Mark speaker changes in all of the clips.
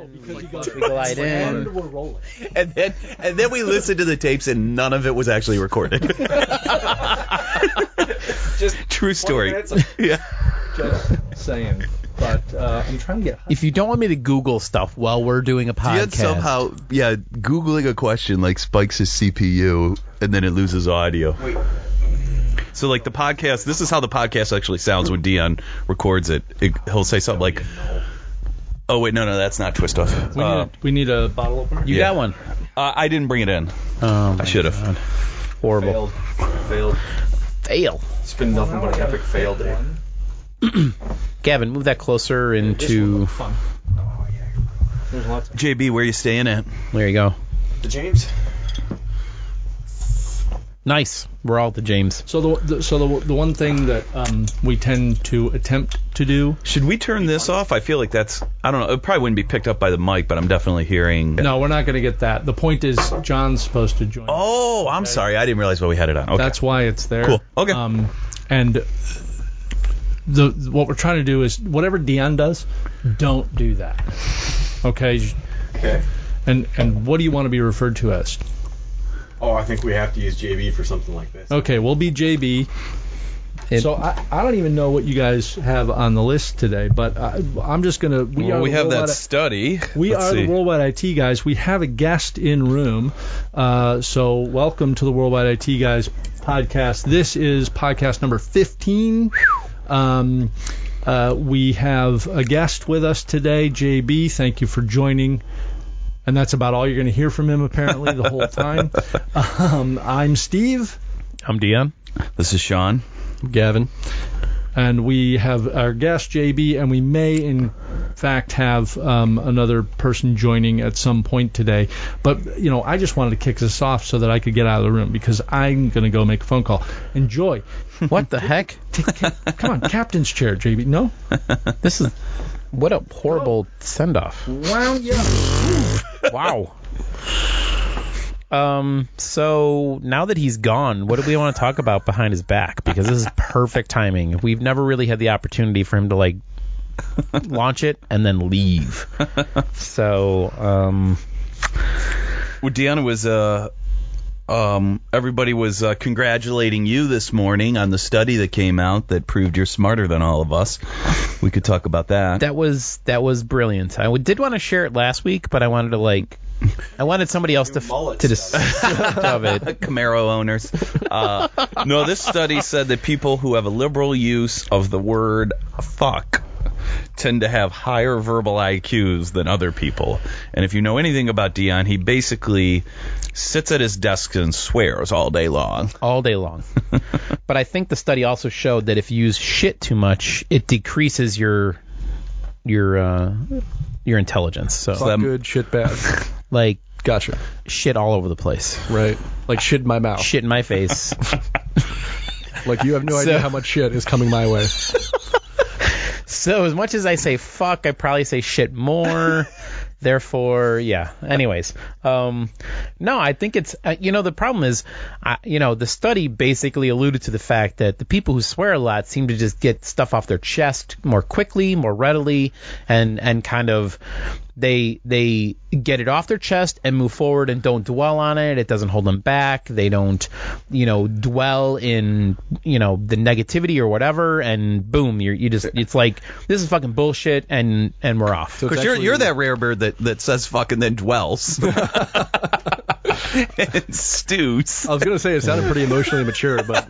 Speaker 1: Because he goes, we glide in. And we're rolling.
Speaker 2: And then we listened to the tapes, and none of it was actually recorded.
Speaker 3: Just
Speaker 2: true story.
Speaker 3: Yeah.
Speaker 1: Just saying. But I'm trying to get...
Speaker 4: If you don't want me to Google stuff while we're doing a podcast...
Speaker 2: somehow, Googling a question like spikes his CPU, and then it loses audio.
Speaker 3: Wait.
Speaker 2: So, like, the podcast... This is how the podcast actually sounds when Dion records it. He'll say something like... Oh, wait, no, that's not Twist Off.
Speaker 1: We need a bottle opener?
Speaker 4: You got one.
Speaker 2: I didn't bring it in.
Speaker 4: Oh,
Speaker 2: I should have.
Speaker 4: Horrible.
Speaker 3: Failed.
Speaker 4: Fail.
Speaker 3: It's been nothing but an epic fail day.
Speaker 4: Gavin, move that closer into...
Speaker 2: JB, where you staying at?
Speaker 4: There you go.
Speaker 3: The James?
Speaker 4: Nice. We're all at the James.
Speaker 1: So the one thing that we tend to attempt to do...
Speaker 2: Should we turn this off? I feel like that's... I don't know. It probably wouldn't be picked up by the mic, but I'm definitely hearing...
Speaker 1: No, we're not going to get that. The point is John's supposed to join.
Speaker 2: Oh, I'm sorry. I didn't realize why we had it on. Okay.
Speaker 1: That's why it's there.
Speaker 2: Cool. Okay.
Speaker 1: And what we're trying to do is whatever Dion does, don't do that. Okay?
Speaker 3: Okay.
Speaker 1: And what do you want to be referred to as?
Speaker 3: Oh, I think we have to use JB for something like this.
Speaker 1: Okay, we'll be JB. So I don't even know what you guys have on the list today, but I'm just going to...
Speaker 2: We have that study.
Speaker 1: We are the Worldwide IT Guys. We have a guest in room. So welcome to the Worldwide IT Guys podcast. This is podcast number 15. We have a guest with us today, JB. Thank you for joining. And that's about all you're going to hear from him, apparently, the whole time. I'm Steve.
Speaker 4: I'm Dion.
Speaker 2: This is Sean.
Speaker 4: Gavin.
Speaker 1: And we have our guest, JB, and we may, in fact, have another person joining at some point today. But, I just wanted to kick this off so that I could get out of the room because I'm going to go make a phone call. Enjoy.
Speaker 4: What the heck?
Speaker 1: Come on, captain's chair, JB. No?
Speaker 4: This is... What a horrible send-off.
Speaker 1: Wow, yeah.
Speaker 4: Wow. So now that he's gone, what do we want to talk about behind his back? Because this is perfect timing. We've never really had the opportunity for him to launch it and then leave. So,
Speaker 2: well, Deanna was everybody was congratulating you this morning on the study that came out that proved you're smarter than all of us. We could talk about that.
Speaker 4: That was brilliant. I did want to share it last week, but I wanted to I wanted somebody else to discuss of it.
Speaker 2: Camaro owners. No, this study said that people who have a liberal use of the word fuck tend to have higher verbal IQs than other people. And if you know anything about Dion, he basically sits at his desk and swears all day long.
Speaker 4: All day long. But I think the study also showed that if you use shit too much, it decreases your intelligence. So
Speaker 1: Fuck good, shit bad.
Speaker 4: Gotcha. Shit all over the place.
Speaker 1: Right. Like shit in my mouth.
Speaker 4: Shit in my face.
Speaker 1: Like you have no idea how much shit is coming my way.
Speaker 4: So as much as I say fuck, I probably say shit more. Therefore, yeah. Anyways, no, I think it's, the problem is, the study basically alluded to the fact that the people who swear a lot seem to just get stuff off their chest more quickly, more readily, and kind of, they get it off their chest and move forward and don't dwell on it. It doesn't hold them back. They don't, dwell in, the negativity or whatever. And boom, it's like, this is fucking bullshit and we're off.
Speaker 2: Because you're that rare bird that says fuck and then dwells. And stews.
Speaker 1: I was going to say it sounded pretty emotionally mature, but,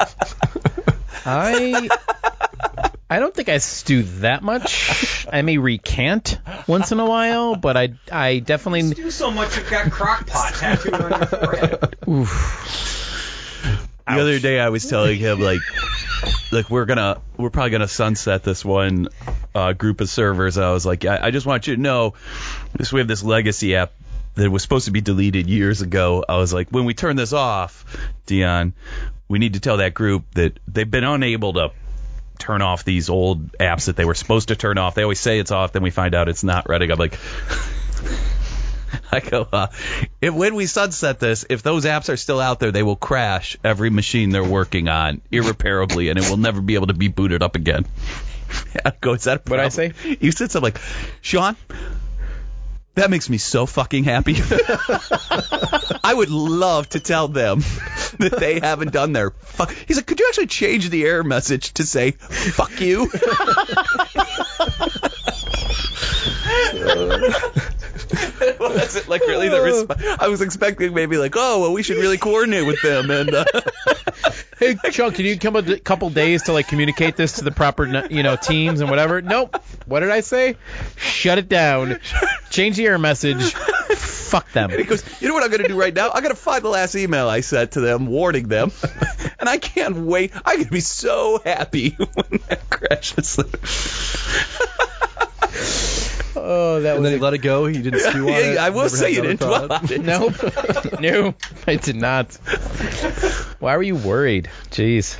Speaker 4: I don't think I stew that much. I may recant once in a while, but I definitely...
Speaker 3: You stew so much you've got crock pot tattooed on your forehead.
Speaker 2: Oof. The other day I was telling him, we're probably gonna sunset this one group of servers. I was like, I just want you to know, we have this legacy app that was supposed to be deleted years ago. I was like, when we turn this off, Dion, we need to tell that group that they've been unable to turn off these old apps that they were supposed to turn off. They always say it's off, then we find out it's not running. I'm like, when we sunset this, if those apps are still out there, they will crash every machine they're working on irreparably, and it will never be able to be booted up again. I go, is that a problem?
Speaker 4: What'd I say?
Speaker 2: You said something like, Sean, That makes me so fucking happy. I would love to tell them that they haven't done their fuck. He's like, could you actually change the error message to say, fuck you? Was it like really the response? I was expecting maybe like, oh, well, we should really coordinate with them. And
Speaker 4: Hey, Chuck, can you come a couple days to like communicate this to the proper, teams and whatever? Nope. What did I say? Shut it down. Change the error message. Fuck them.
Speaker 2: And he goes, you know what I'm going to do right now? I'm going to find the last email I sent to them, warning them. And I can't wait. I'm going to be so happy when that crashes.
Speaker 4: Oh, that
Speaker 1: And
Speaker 4: was
Speaker 1: then he let it go. He didn't stew on it.
Speaker 2: I will
Speaker 1: Never
Speaker 2: say
Speaker 1: had
Speaker 2: you didn't
Speaker 1: another
Speaker 2: dwell
Speaker 1: thought.
Speaker 2: on it.
Speaker 4: Nope. No, I did not. Why were you worried? Jeez.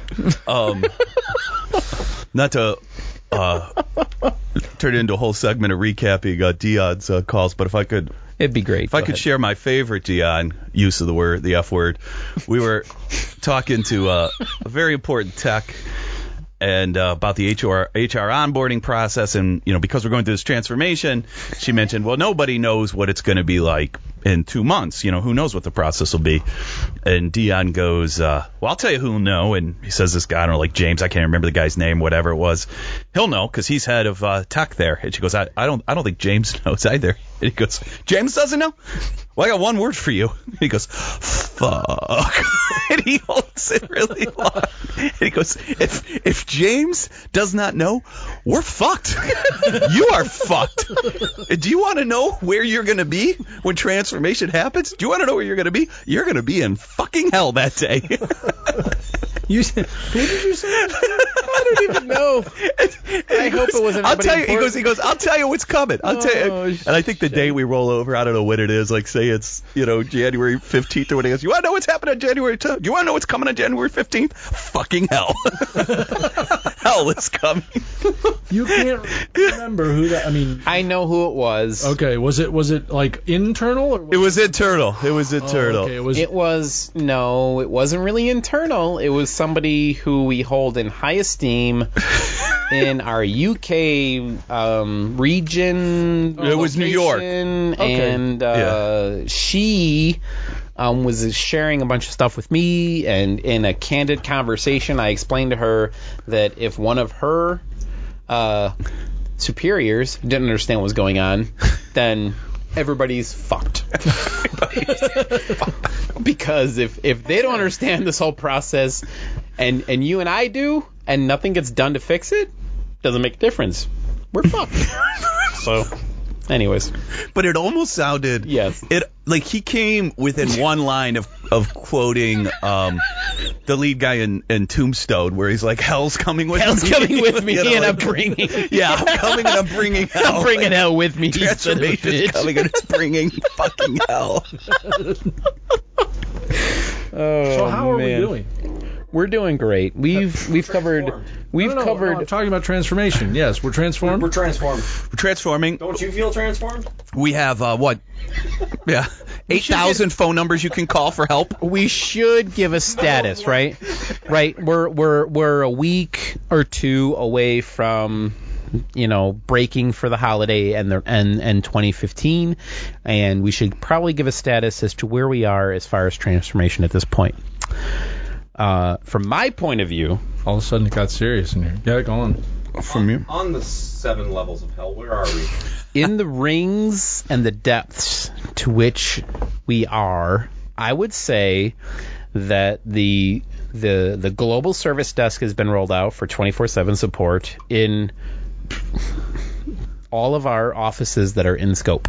Speaker 2: Not to turn it into a whole segment of recapping Dion's calls, but if I could
Speaker 4: It'd be great.
Speaker 2: If I could share my favorite, Dion, use of the F word, we were talking to a very important tech and about the HR onboarding process. And, because we're going through this transformation, she mentioned, well, nobody knows what it's going to be like in 2 months. Who knows what the process will be. And Dion goes, well, I'll tell you who'll know. And he says this guy, I don't know, like James, I can't remember the guy's name, whatever it was. He'll know because he's head of tech there. And she goes, I don't think James knows either. And he goes, James doesn't know? Well, I got one word for you. And he goes, fuck. And he holds it really long. And he goes, if James does not know, we're fucked. You are fucked. Do you want to know where you're going to be when transformation happens? Do you want to know where you're going to be? You're going to be in fucking hell that day.
Speaker 1: Who did you say?
Speaker 4: I don't even know. I hope it wasn't.
Speaker 2: I'll tell you.
Speaker 4: important.
Speaker 2: He goes. I'll tell you what's coming. I'll tell you. And I think the day we roll over, I don't know when it is. Like say it's January 15th or whatever. You want to know what's happening on January 10th? Do you want to know what's coming on January 15th? Fucking hell. Hell is coming.
Speaker 1: You can't remember who that. I mean,
Speaker 4: I know who it was.
Speaker 1: okay. Was it like internal? Or
Speaker 2: It was internal. It was internal.
Speaker 1: Okay,
Speaker 4: It wasn't really internal. It was somebody who we hold in high esteem in our UK region.
Speaker 2: It was New York.
Speaker 4: location,
Speaker 1: Okay.
Speaker 4: And she was sharing a bunch of stuff with me, and in a candid conversation, I explained to her that if one of her superiors didn't understand what was going on, then everybody's fucked. Because if they don't understand this whole process, and you and I do, and nothing gets done to fix it, doesn't make a difference. We're fucked. So, anyways,
Speaker 2: But it almost sounded.
Speaker 4: yes.
Speaker 2: It like he came within one line of quoting the lead guy in Tombstone, where he's like, "Hell's coming with
Speaker 4: Hell's
Speaker 2: me."
Speaker 4: coming with me, and I'm
Speaker 2: like,
Speaker 4: bringing.
Speaker 2: Yeah, I'm coming and I'm bringing hell.
Speaker 4: I'm bringing hell with me. you son of a
Speaker 2: Transformation's
Speaker 4: bitch.
Speaker 2: coming and it's bringing fucking hell.
Speaker 4: Oh,
Speaker 1: So how are we
Speaker 4: man.
Speaker 1: doing?
Speaker 4: We're doing great. We've covered.
Speaker 3: Transformed.
Speaker 4: We've
Speaker 1: No,
Speaker 4: covered.
Speaker 1: I'm talking about transformation. Yes, we're transformed.
Speaker 3: We're transformed.
Speaker 2: We're transforming.
Speaker 3: Don't you feel transformed?
Speaker 2: We have what? Yeah, 8,000 phone numbers you can call for help.
Speaker 4: We should give a status, right? Right. We're a week or two away from, breaking for the holiday and 2015, and we should probably give a status as to where we are as far as transformation at this point. From my point of view,
Speaker 1: All of a sudden it got serious in here. Yeah, go on.
Speaker 2: From you.
Speaker 3: On the 7 levels of hell, where are we?
Speaker 4: in the rings and the depths to which we are, I would say that the global service desk has been rolled out for 24/7 support in all of our offices that are in scope.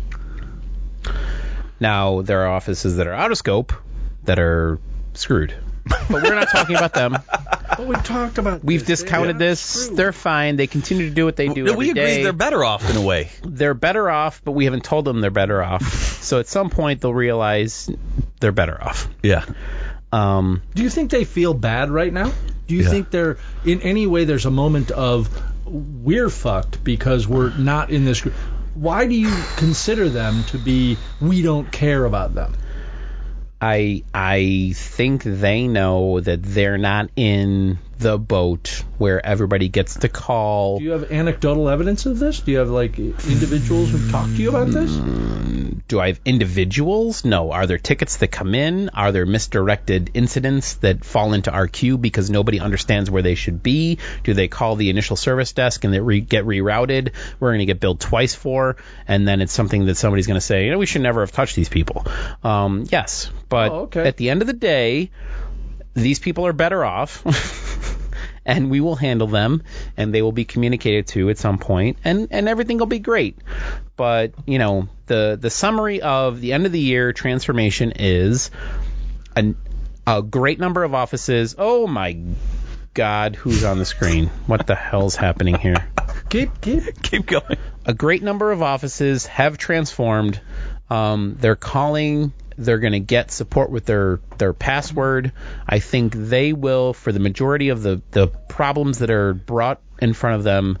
Speaker 4: Now, there are offices that are out of scope that are screwed. But we're not talking about them.
Speaker 1: But we've talked about
Speaker 4: We've
Speaker 1: this.
Speaker 4: discounted
Speaker 1: They're
Speaker 4: this.
Speaker 1: screwed.
Speaker 4: They're fine. They continue to do what they do every
Speaker 2: We agree
Speaker 4: day.
Speaker 2: they're better off in a way.
Speaker 4: They're better off, but we haven't told them they're better off. So at some point, they'll realize they're better off.
Speaker 2: Yeah.
Speaker 1: Do you think they feel bad right now? Do you think they're in any way there's a moment of we're fucked because we're not in this group? Why do you consider them to be we don't care about them?
Speaker 4: I think they know that they're not in the boat where everybody gets to call.
Speaker 1: Do you have anecdotal evidence of this? Do you have like individuals who've talked to you about this?
Speaker 4: Do I have individuals? No. Are there tickets that come in? Are there misdirected incidents that fall into our queue because nobody understands where they should be? Do they call the initial service desk and they get rerouted? We're going to get billed twice for, and then it's something that somebody's going to say, we should never have touched these people. Yes, but at the end of the day, these people are better off. And we will handle them, and they will be communicated to at some point, and everything will be great. But, the summary of the end of the year transformation is a great number of offices. Oh, my God, who's on the screen? What the hell's happening here?
Speaker 2: Keep going.
Speaker 4: A great number of offices have transformed. They're calling... They're going to get support with their password. I think they will, for the majority of the problems that are brought in front of them,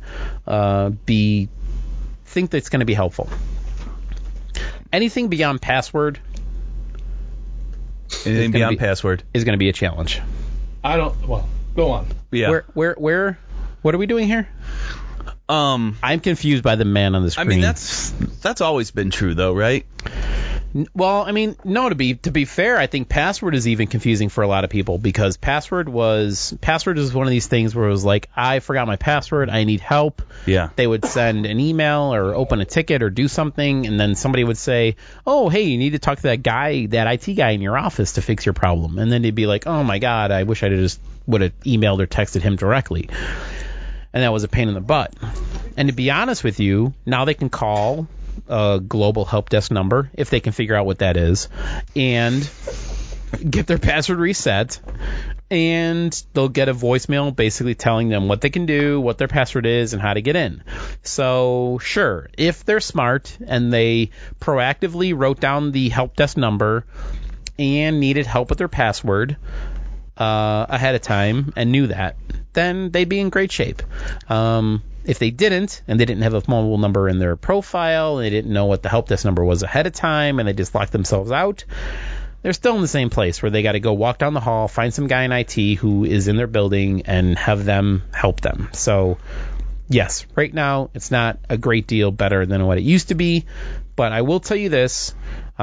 Speaker 4: think that's going to be helpful. Anything beyond password
Speaker 2: password
Speaker 4: is going to be a challenge.
Speaker 1: Go on.
Speaker 2: Yeah.
Speaker 4: Where what are we doing here? I'm confused by the man on the screen.
Speaker 2: I mean, that's always been true, though, right?
Speaker 4: Well, I mean, no. To be fair, I think password is even confusing for a lot of people because password is one of these things where it was like, I forgot my password, I need help.
Speaker 2: Yeah.
Speaker 4: They would send an email or open a ticket or do something, and then somebody would say, "Oh, hey, you need to talk to that guy, that IT guy in your office to fix your problem." And then they'd be like, "Oh my God, I wish I just would have emailed or texted him directly." And that was a pain in the butt. And to be honest with you, now they can call a global help desk number if they can figure out what that is and get their password reset, and they'll get a voicemail basically telling them what they can do, what their password is, and how to get in. So sure, if they're smart and they proactively wrote down the help desk number and needed help with their password ahead of time and knew that, then they'd be in great shape. If they didn't, and they didn't have a mobile number in their profile, and they didn't know what the help desk number was ahead of time, and they just locked themselves out, they're still in the same place where they got to go walk down the hall, find some guy in IT who is in their building, and have them help them. So, yes, right now it's not a great deal better than what it used to be, but I will tell you this.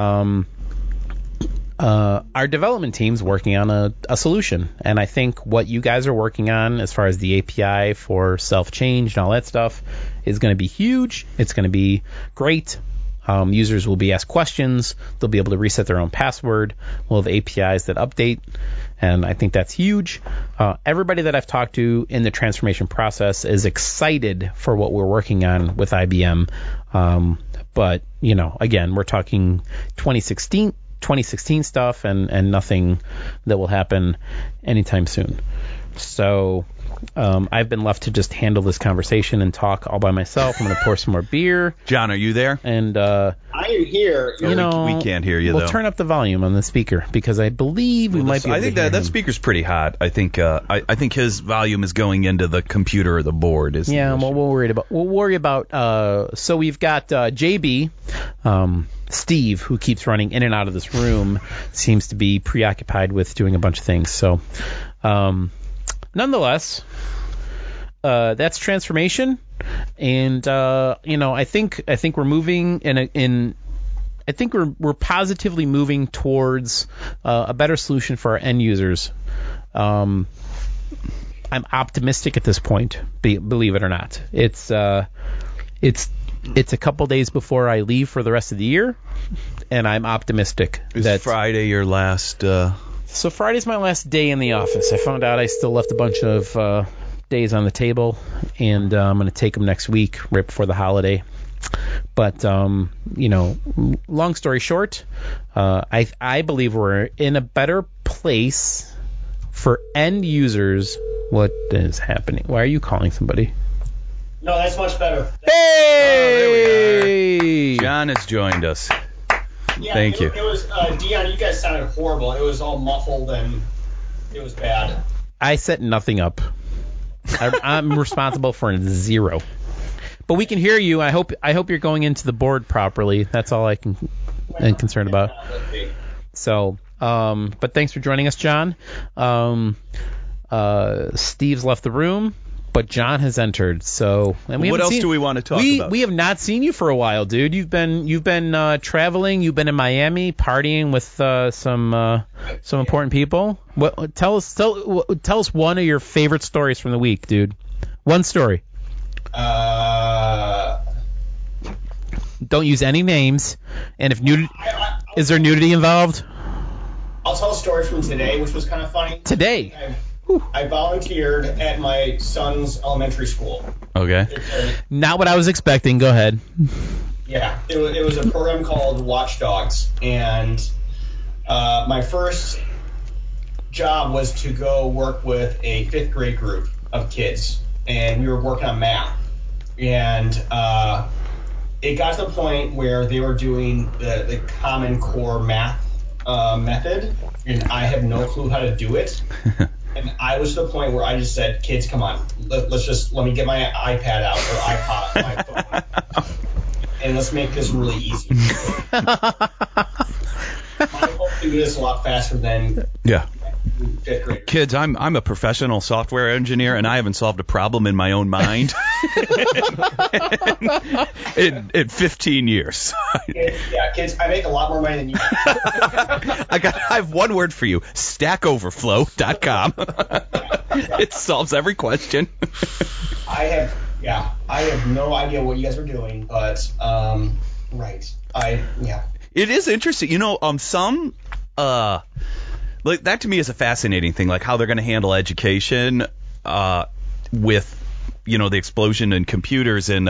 Speaker 4: Our development team's working on a solution, and I think what you guys are working on as far as the API for self-change and all that stuff is going to be huge. It's going to be great. Users will be asked questions. They'll be able to reset their own password. We'll have APIs that update, and I think that's huge. Everybody that I've talked to in the transformation process is excited for what we're working on with IBM. But, again, we're talking 2016 stuff and nothing that will happen anytime soon. So I've been left to just handle this conversation and talk all by myself. I'm going to pour some more beer.
Speaker 2: John, are you there?
Speaker 4: And
Speaker 3: I am here.
Speaker 2: We can't hear you,
Speaker 4: we'll
Speaker 2: though.
Speaker 4: Turn up the volume on the speaker because I believe we might be able
Speaker 2: I think
Speaker 4: to hear
Speaker 2: that
Speaker 4: him.
Speaker 2: speaker's pretty hot. I think his volume is going into the computer or the board.
Speaker 4: Well, we'll worry about. So we've got JB. Steve, who keeps running in and out of this room, seems to be preoccupied with doing a bunch of things. So, nonetheless, that's transformation, and I think we're moving I think we're positively moving towards a better solution for our end users. I'm optimistic at this point, believe it or not. It's a couple days before I leave for the rest of the year, and I'm optimistic.
Speaker 2: Is Friday your last?
Speaker 4: So Friday's my last day in the office. I found out I still left a bunch of days on the table, and I'm going to take them next week, right before the holiday. But, long story short, I believe we're in a better place for end users. What is happening? Why are you calling somebody?
Speaker 3: No, that's much better.
Speaker 4: Hey!
Speaker 2: John has joined us.
Speaker 3: Yeah,
Speaker 2: Thank you.
Speaker 3: It was Dion. You guys sounded horrible. It was all muffled and it was bad.
Speaker 4: I set nothing up. I'm responsible for 0. But we can hear you. I hope you're going into the board properly. That's all I'm concerned about. So, But thanks for joining us, John. Steve's left the room, but John has entered. So, and
Speaker 2: What else do we want to talk about?
Speaker 4: We have not seen you for a while, dude. You've been traveling. You've been in Miami, partying with some important people. Tell us one of your favorite stories from the week, dude. One story. Don't use any names. And if is there nudity involved?
Speaker 3: I'll tell a story from today, which was kind of funny.
Speaker 4: Today.
Speaker 3: I volunteered at my son's elementary school.
Speaker 2: Okay.
Speaker 4: Not what I was expecting. Go ahead.
Speaker 3: Yeah, it was a program called Watchdogs, and my first job was to go work with a 5th grade group of kids, and we were working on math. And it got to the point where they were doing the Common Core math method, and I had no clue how to do it. And I was to the point where I just said, kids, come on, let me get my iPad out, or iPod, my phone, and let's make this really easy. I hope to do this a lot faster than 5th grade.
Speaker 2: Kids, I'm a professional software engineer, and I haven't solved a problem in my own mind in 15 years.
Speaker 3: Kids, I make a lot more money than you.
Speaker 2: I have one word for you: StackOverflow.com. It solves every question.
Speaker 3: I have no idea what you guys were doing, but right.
Speaker 2: It is interesting, some like that to me is a fascinating thing, like how they're going to handle education with the explosion in computers, and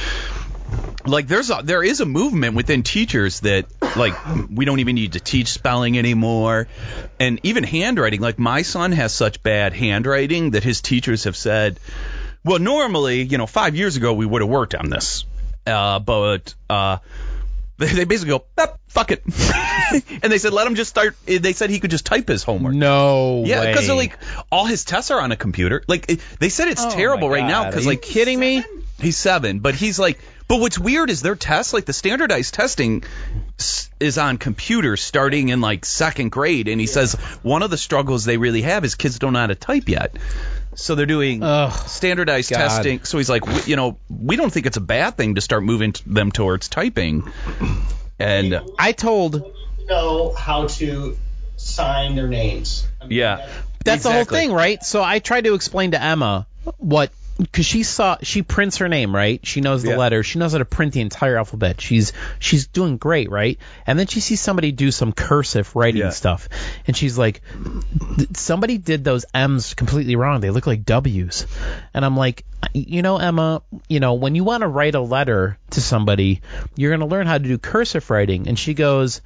Speaker 2: like there is a movement within teachers that like we don't even need to teach spelling anymore, and even handwriting. Like my son has such bad handwriting that his teachers have said, well, normally 5 years ago we would have worked on this, but they basically go, fuck it. And they said, let him just start. They said he could just type his homework.
Speaker 4: No
Speaker 2: Yeah,
Speaker 4: way.
Speaker 2: because like all his tests are on a computer. Like they said it's terrible right now because
Speaker 4: Are you
Speaker 2: like
Speaker 4: kidding me?
Speaker 2: he's 7, but he's like, but what's weird is their tests, like the standardized testing is on computers starting in like 2nd grade. And he says one of the struggles they really have is kids don't know how to type yet. So they're doing standardized testing. So he's like, we don't think it's a bad thing to start moving them towards typing. And
Speaker 4: I told
Speaker 3: know how to sign their names.
Speaker 4: that's the whole thing, right? So I tried to explain to Emma because she prints her name, right? She knows the letters. She knows how to print the entire alphabet. She's doing great, right? And then she sees somebody do some cursive writing stuff, and she's like, somebody did those M's completely wrong. They look like W's. And I'm like, Emma, when you want to write a letter to somebody, you're going to learn how to do cursive writing. And she goes,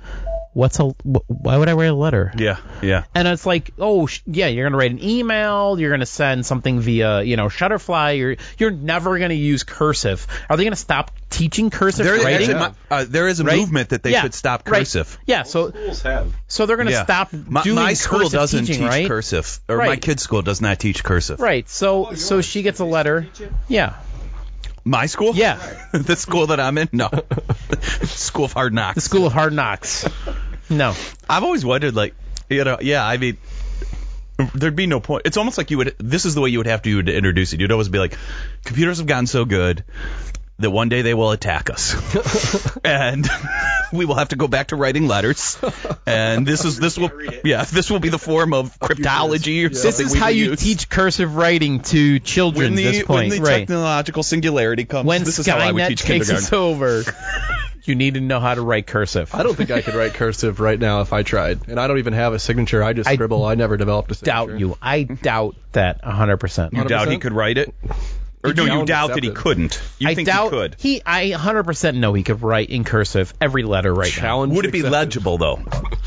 Speaker 4: why would I write a letter?
Speaker 2: Yeah.
Speaker 4: And it's like, you're going to write an email, you're going to send something via, Shutterfly, you're never going to use cursive. Are they going to stop teaching cursive writing?
Speaker 2: There is a movement that they should stop cursive.
Speaker 4: Right. Yeah, so
Speaker 5: schools have.
Speaker 4: So they're going to stop doing
Speaker 2: my school
Speaker 4: cursive
Speaker 2: doesn't
Speaker 4: teaching,
Speaker 2: teach
Speaker 4: right?
Speaker 2: cursive, or my kid's school does not teach cursive.
Speaker 4: Right. So she gets a letter. Yeah.
Speaker 2: My school?
Speaker 4: Yeah.
Speaker 2: The school that I'm in? No. School of Hard Knocks.
Speaker 4: The School of Hard Knocks. No.
Speaker 2: I've always wondered, like, I mean, there'd be no point. It's almost like this is the way you would have to introduce it. You'd always be like, computers have gotten so good that one day they will attack us. And we will have to go back to writing letters. And this will be the form of cryptology or something.
Speaker 4: This is how you teach cursive writing to children at this point.
Speaker 2: When the technological singularity comes,
Speaker 4: when
Speaker 2: this is how I would
Speaker 4: Skynet
Speaker 2: teach
Speaker 4: takes
Speaker 2: kindergarten.
Speaker 4: us over. You need to know how to write cursive.
Speaker 5: I don't think I could write cursive right now if I tried. And I don't even have a signature. I just scribble. I never developed a signature.
Speaker 4: Doubt you. I doubt that 100%.
Speaker 2: You doubt he could write it? Or no, you doubt that he couldn't. You think he could?
Speaker 4: I 100% know he could write in cursive every letter right now.
Speaker 2: Would it be legible, though?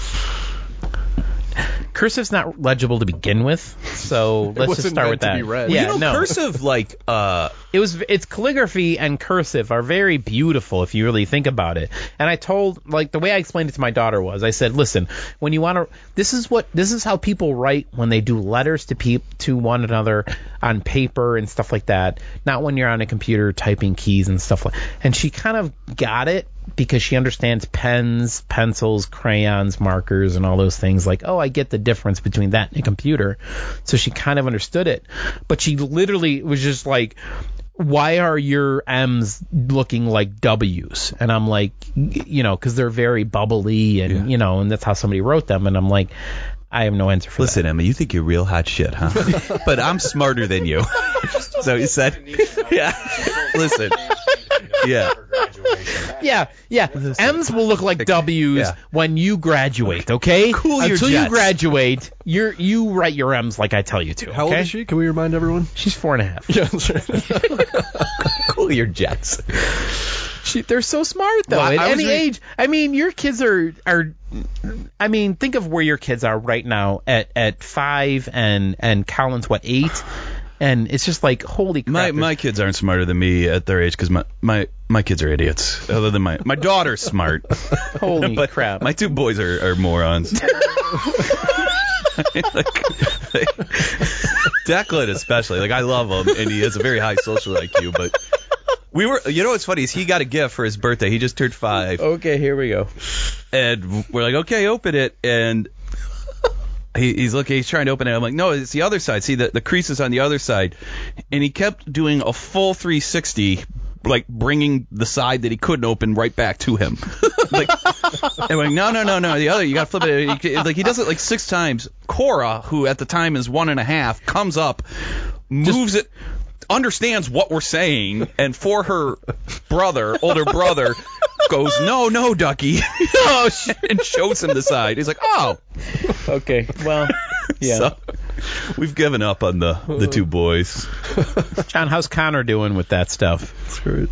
Speaker 4: Cursive's not legible to begin with, so let's just start with that.
Speaker 5: To be read.
Speaker 4: Yeah,
Speaker 2: cursive, like,
Speaker 4: it's calligraphy and cursive are very beautiful if you really think about it. And I told, like, the way I explained it to my daughter was, I said, listen, when you want to, this is how people write when they do letters to one another on paper and stuff like that. Not when you're on a computer typing keys and stuff like. And she kind of got it. because she understands pens, pencils, crayons, markers, and all those things. Like, oh, I get the difference between that and a computer. So she kind of understood it. But she literally was just like, why are your M's looking like W's? And I'm like, because they're very bubbly and, and that's how somebody wrote them. And I'm like, I have no answer for
Speaker 2: Listen,
Speaker 4: that.
Speaker 2: Emma, you think you're real hot shit, huh? But I'm smarter than you. So you said, yeah. Listen, yeah.
Speaker 4: Yeah. M's will look like W's when you graduate, okay?
Speaker 2: Cool your
Speaker 4: Until
Speaker 2: jets.
Speaker 4: you graduate, you write your M's like I tell you to.
Speaker 5: How old
Speaker 4: okay?
Speaker 5: is she? Can we remind everyone?
Speaker 4: She's 4.5.
Speaker 5: Yeah, that's right.
Speaker 2: Cool your jets.
Speaker 4: They're so smart though.
Speaker 2: Well,
Speaker 4: At any age, I mean, your kids are. I mean, think of where your kids are right now at 5 and Colin's 8, and it's just like holy crap.
Speaker 2: My kids aren't smarter than me at their age because my kids are idiots. Other than my daughter's smart.
Speaker 4: Holy
Speaker 2: but
Speaker 4: crap.
Speaker 2: My two boys are morons. Declan especially, like I love him and he has a very high social IQ, but what's funny is he got a gift for his birthday. He just turned 5.
Speaker 4: Okay, here we go.
Speaker 2: And we're like, okay, open it. And he's trying to open it. I'm like, no, it's the other side. See, the crease is on the other side. And he kept doing a full 360, like bringing the side that he couldn't open right back to him. Like, and we're like, no, the other, you got to flip it. Like he does it like 6 times. Cora, who at the time is 1.5, comes up, moves it, understands what we're saying, and for her older brother, goes, no, Ducky, and shows him the side. He's like, oh.
Speaker 4: Okay, well, yeah.
Speaker 2: So, we've given up on the two boys.
Speaker 4: John, how's Connor doing with that stuff?
Speaker 5: That's great.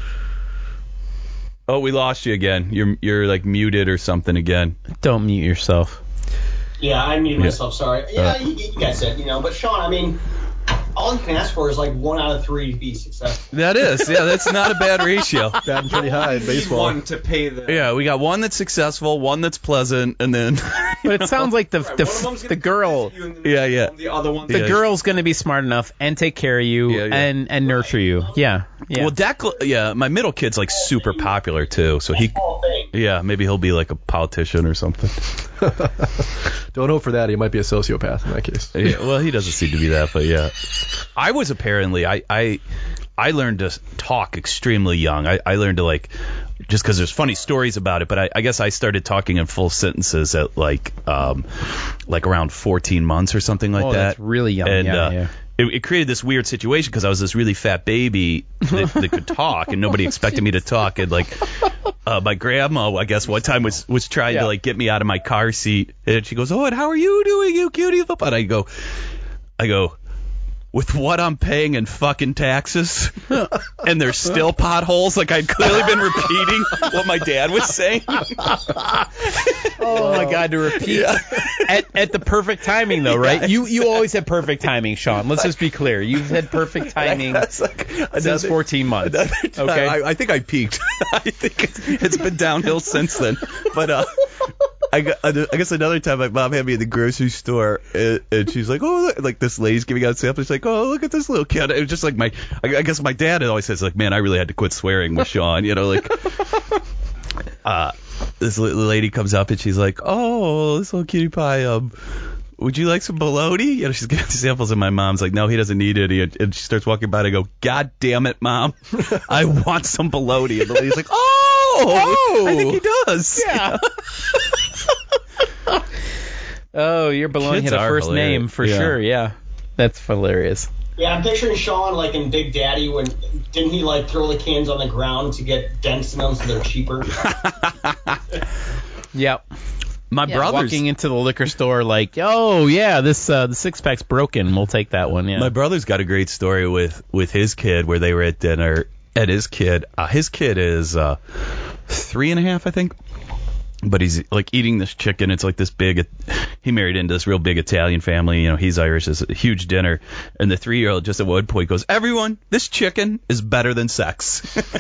Speaker 2: Oh, we lost you again. You're like muted or something again.
Speaker 4: Don't mute yourself.
Speaker 3: Yeah, I muted myself. Sorry. Yeah, you guys said, but Sean, I mean, all you can ask for is like 1 out of 3 to be successful.
Speaker 2: That is, that's not a bad ratio.
Speaker 5: Batting pretty high in baseball.
Speaker 6: One to pay the.
Speaker 2: Yeah, we got one that's successful, one that's pleasant, and then.
Speaker 4: But it sounds like the girl.
Speaker 2: Yeah.
Speaker 6: The other one.
Speaker 4: The girl's going to be smart enough and take care of you and nurture you. Yeah.
Speaker 2: Well, Declan, my middle kid's like super popular too, so maybe he'll be like a politician or something.
Speaker 5: Don't hope for that. He might be a sociopath in that case.
Speaker 2: Yeah, well, he doesn't seem to be that, but yeah. I was apparently I learned to talk extremely young. I learned to just because there's funny stories about it, but I guess I started talking in full sentences at like around 14 months or something like that.
Speaker 4: That's really young.
Speaker 2: And, It created this weird situation because I was this really fat baby that could talk, and nobody expected me to talk. And my grandma, I guess, one time was trying to get me out of my car seat, and she goes, "Oh, and how are you doing, you cutie?" And I go, with what I'm paying in fucking taxes, and there's still potholes. Like I'd clearly been repeating what my dad was saying.
Speaker 4: Oh my God, to repeat at the perfect timing though, right? You always have perfect timing, Sean. Let's just be clear. You've had perfect timing since 14 months. Okay,
Speaker 2: I think I peaked. I think it's been downhill since then. But I guess another time my mom had me in the grocery store and she's like, oh, look, like this lady's giving out samples. She's like, oh, look at this little kid. It was just like I guess my dad always says like, man, I really had to quit swearing with Sean, this lady comes up and she's like, oh, this little cutie pie, would you like some bologna? She's giving the samples and my mom's like, no, he doesn't need it. And she starts walking by and I go, God damn it, Mom, I want some bologna. And the lady's like, oh, I think he does.
Speaker 4: Yeah. Oh, your bologna
Speaker 2: Kids
Speaker 4: had a
Speaker 2: are
Speaker 4: first
Speaker 2: hilarious.
Speaker 4: name for sure. Yeah, that's hilarious.
Speaker 3: Yeah, I'm picturing Sean like in Big Daddy when didn't he like throw the cans on the ground to get dents in them so they're cheaper?
Speaker 4: Yep.
Speaker 2: My brother's
Speaker 4: walking into the liquor store like, oh yeah, this the 6-pack's broken. We'll take that one. Yeah.
Speaker 2: My brother's got a great story with his kid where they were at dinner. And his kid is 3.5, I think. But he's like eating this chicken. It's like this big. He married into this real big Italian family. He's Irish. It's a huge dinner. And the 3-year-old just at one point goes, "Everyone, this chicken is better than sex."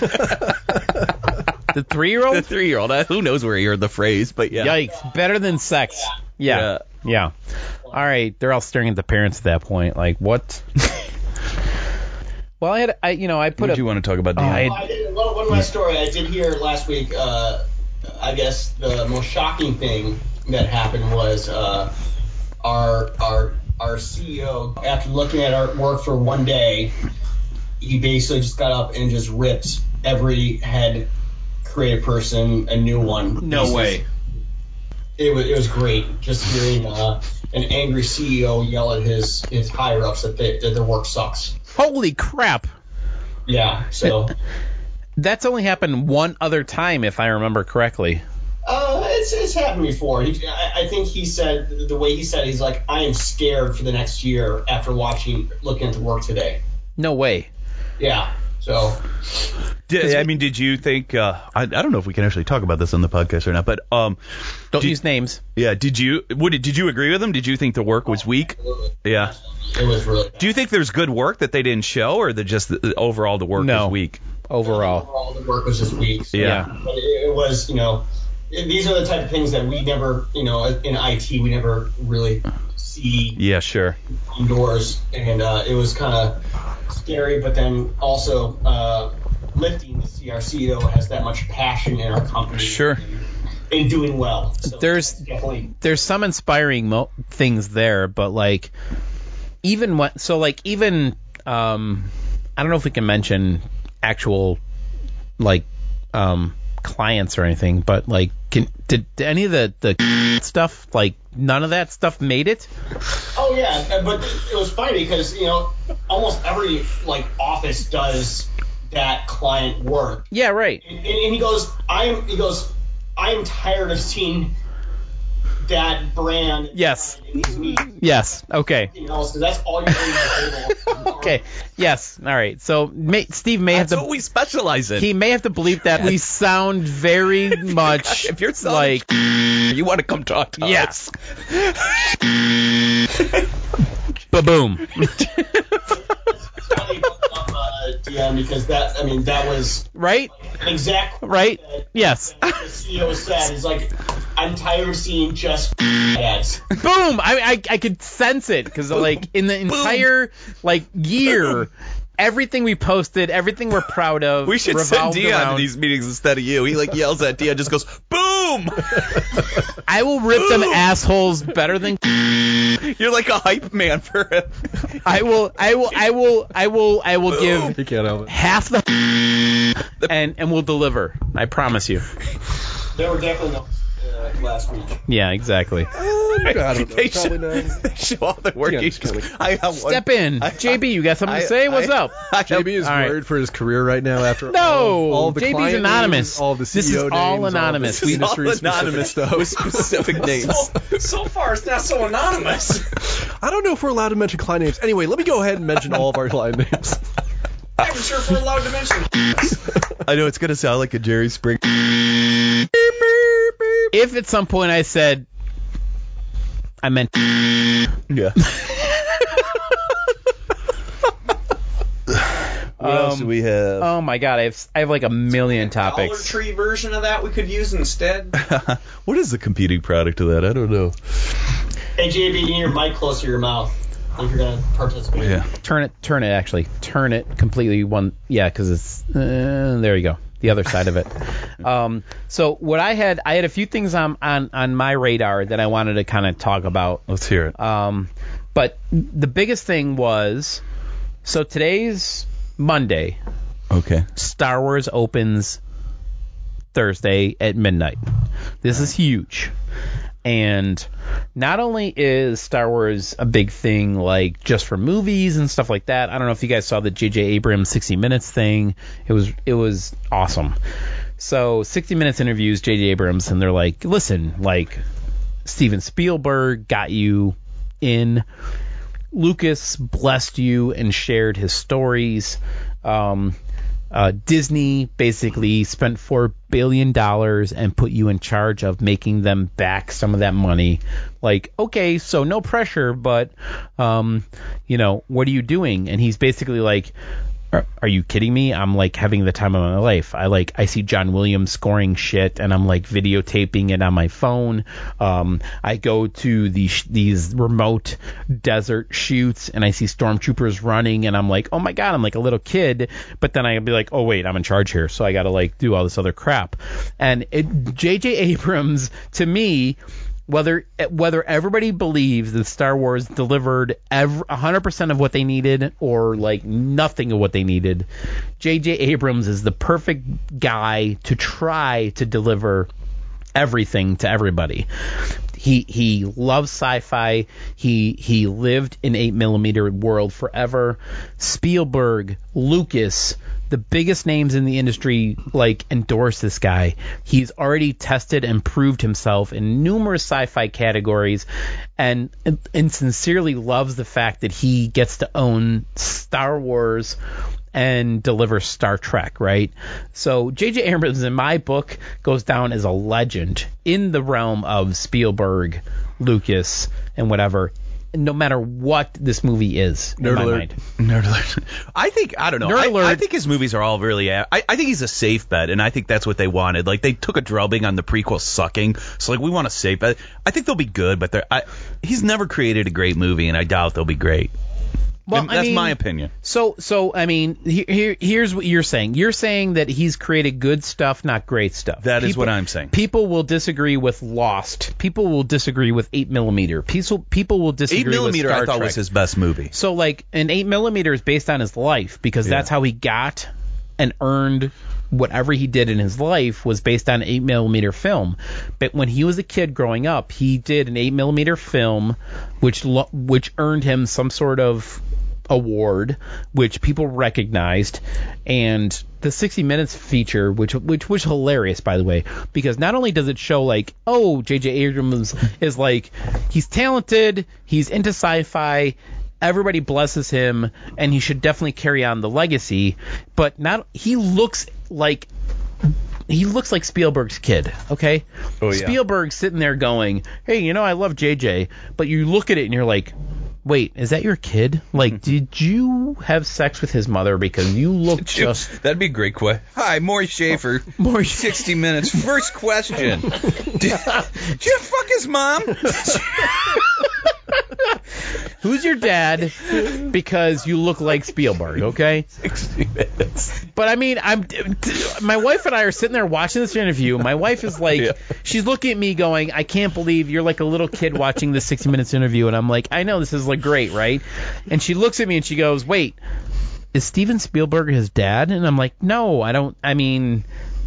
Speaker 4: The 3-year-old?
Speaker 2: The 3-year-old. Who knows where he heard the phrase, but yeah.
Speaker 4: Yikes! Better than sex. Yeah. All right, they're all staring at the parents at that point, like what? Well, I put.
Speaker 2: What do you want to talk about, Dan?
Speaker 3: One my story, I did hear last week. I guess the most shocking thing that happened was our CEO, after looking at our work for one day, he basically just got up and just ripped every head creative person a new one.
Speaker 6: No way.
Speaker 3: It was great just hearing an angry CEO yell at his higher ups that their work sucks.
Speaker 4: Holy crap!
Speaker 3: Yeah, so
Speaker 4: That's only happened one other time, if I remember correctly.
Speaker 3: it's happened before. I think he said the way he said, he's like, I am scared for the next year after looking at the work today.
Speaker 4: No way.
Speaker 3: Yeah, so.
Speaker 2: Did you think? I don't know if we can actually talk about this on the podcast or not, but
Speaker 4: Don't use names.
Speaker 2: Yeah. Did you agree with him? Did you think the work was weak? Yeah.
Speaker 3: It was really bad.
Speaker 2: Do you think there's good work that they didn't show, or that just overall the work was weak?
Speaker 4: Overall,
Speaker 3: the work was just weak. So,
Speaker 2: Yeah.
Speaker 3: But it was, these are the type of things that we never, in IT, we never really see
Speaker 2: Yeah, sure.
Speaker 3: indoors, and it was kind of scary, but then also lifting to see our CEO has that much passion in our company.
Speaker 4: Sure.
Speaker 3: And doing well. So
Speaker 4: There's
Speaker 3: definitely.
Speaker 4: some inspiring things there, but like even I don't know if we can mention actual like clients or anything, but like did any of the stuff, like none of that stuff made it?
Speaker 3: Oh yeah, but it was funny because almost every office does that client work.
Speaker 4: Yeah, right.
Speaker 3: And he goes, I am tired of seeing that brand.
Speaker 4: Yes.
Speaker 3: in these meetings.
Speaker 4: Yes. Okay.
Speaker 3: Anything else, 'cause that's all you're bringing to the table.
Speaker 4: Okay. Yes. All right. So Steve may
Speaker 2: That's
Speaker 4: have to.
Speaker 2: what we specialize in.
Speaker 4: He may have to bleep that. We sound very much
Speaker 2: if you're
Speaker 4: like.
Speaker 2: you want to come talk to
Speaker 4: Yes.
Speaker 2: us.
Speaker 4: Ba-boom.
Speaker 3: Funny up, DM, because that was
Speaker 4: Right?
Speaker 3: an exact quote
Speaker 4: Right?
Speaker 3: that
Speaker 4: Yes.
Speaker 3: the CEO said. He's like, I'm tired of seeing just ads.
Speaker 4: Boom! I could sense it because like in the entire year, everything we posted, everything we're proud of,
Speaker 2: We should send
Speaker 4: revolved
Speaker 2: Dion
Speaker 4: around.
Speaker 2: to these meetings instead of you. He yells at Dion, just goes boom.
Speaker 4: I will rip them assholes better than.
Speaker 2: You're like a hype man for him.
Speaker 4: I will give
Speaker 5: He can't help it.
Speaker 4: half the and we'll deliver. I promise you.
Speaker 3: There were definitely no last week.
Speaker 4: Yeah, exactly.
Speaker 5: I don't know.
Speaker 2: They
Speaker 5: Probably not.
Speaker 2: show all the work.
Speaker 5: Yeah,
Speaker 2: you
Speaker 5: just kidding.
Speaker 2: I have one.
Speaker 4: Step in, JB. You got something to say? What's up?
Speaker 5: JB is
Speaker 4: All right.
Speaker 5: worried for his career right now after
Speaker 4: No,
Speaker 5: all the
Speaker 4: JB's
Speaker 5: client
Speaker 4: anonymous.
Speaker 5: names, all the CEO
Speaker 4: This is all
Speaker 5: names,
Speaker 4: anonymous.
Speaker 5: all the
Speaker 4: We-
Speaker 5: industry
Speaker 2: all
Speaker 5: specific
Speaker 2: anonymous
Speaker 5: stuff.
Speaker 2: with specific names.
Speaker 6: So far, it's not so anonymous.
Speaker 5: I don't know if we're allowed to mention client names. Anyway, let me go ahead and mention all of our client names.
Speaker 6: I'm not sure if we're allowed to mention.
Speaker 2: I know it's gonna sound like a Jerry Springer.
Speaker 4: If at some point I said I meant
Speaker 2: Yeah. What else do we have?
Speaker 4: oh my god, I have like a million
Speaker 6: Dollar
Speaker 4: topics.
Speaker 6: Tree version of that we could use instead.
Speaker 2: What is the competing product to that? I don't know.
Speaker 3: Hey, JB, you need your mic close to your mouth if you're going to participate.
Speaker 2: Yeah.
Speaker 4: Turn it completely because it's there you go, the other side of it. So what I had a few things on my radar that I wanted to kind of talk about.
Speaker 2: Let's hear it.
Speaker 4: But the biggest thing was, so today's Monday.
Speaker 2: Okay.
Speaker 4: Star Wars opens Thursday at midnight. This is huge. And not only is Star Wars a big thing, like just for movies and stuff like that. I don't know if you guys saw the J.J. Abrams 60 Minutes thing. It was awesome. So 60 Minutes interviews J.J. Abrams, and they're like, listen, like Steven Spielberg got you in. Lucas blessed you and shared his stories. Disney basically spent $4 billion and put you in charge of making them back some of that money. Like, okay, so no pressure, but, what are you doing? And he's basically like, are you kidding me? I'm like having the time of my life. I see John Williams scoring shit, and I'm like videotaping it on my phone. I go to these remote desert shoots, and I see stormtroopers running, and I'm like, oh my god, I'm like a little kid. But then I'd be like, oh wait, I'm in charge here, so I got to like do all this other crap. And J.J. Abrams, to me, whether everybody believes that Star Wars delivered 100% of what they needed or like nothing of what they needed, J.J. Abrams is the perfect guy to try to deliver everything to everybody. He loves sci-fi. He lived in 8mm world forever. Spielberg, Lucas, the biggest names in the industry like endorse this guy. He's already tested and proved himself in numerous sci-fi categories, and sincerely loves the fact that he gets to own Star Wars and deliver Star Trek, right? So J.J. Abrams, in my book, goes down as a legend in the realm of Spielberg, Lucas, and whatever, no matter what this movie is.
Speaker 5: Nerd alert.
Speaker 2: Nerd alert. I don't know.
Speaker 4: Nerd alert.
Speaker 2: I think his movies are all really. I think he's a safe bet, and I think that's what they wanted. Like they took a drubbing on the prequel sucking, so like we want a safe bet. I think they'll be good, but he's never created a great movie, and I doubt they'll be great.
Speaker 4: Well,
Speaker 2: that's my opinion.
Speaker 4: So I mean, here's what you're saying. You're saying that he's created good stuff, not great stuff.
Speaker 2: That is what I'm saying.
Speaker 4: People will disagree with Lost. People will disagree with 8mm. People will disagree with
Speaker 2: 8mm
Speaker 4: Star
Speaker 2: I thought
Speaker 4: Trek.
Speaker 2: was his best movie.
Speaker 4: So like, an 8mm is based on his life because that's how he got and earned whatever he did in his life was based on 8mm film. But when he was a kid growing up, he did an 8mm film, which earned him some sort of award, which people recognized, and the 60 Minutes feature, which was hilarious, by the way, because not only does it show like, oh, J.J. Abrams is like, he's talented, he's into sci-fi, everybody blesses him, and he should definitely carry on the legacy, but he looks like Spielberg's kid, okay?
Speaker 2: Oh, yeah.
Speaker 4: Spielberg's sitting there going, hey, I love JJ, but you look at it and you're like, wait, is that your kid? Like, did you have sex with his mother? Because you look just...
Speaker 2: That'd be a great question. Hi, Maury Schaefer. 60 Minutes. First question. Did you fuck his mom?
Speaker 4: Who's your dad? Because you look like Spielberg, okay?
Speaker 2: 60 Minutes.
Speaker 4: But I mean, my wife and I are sitting there watching this interview. My wife is like, she's looking at me going, I can't believe you're like a little kid watching this 60 Minutes interview. And I'm like, I know, this is like great, right? And she looks at me and she goes, wait, is Steven Spielberg his dad? And I'm like, no, I don't mean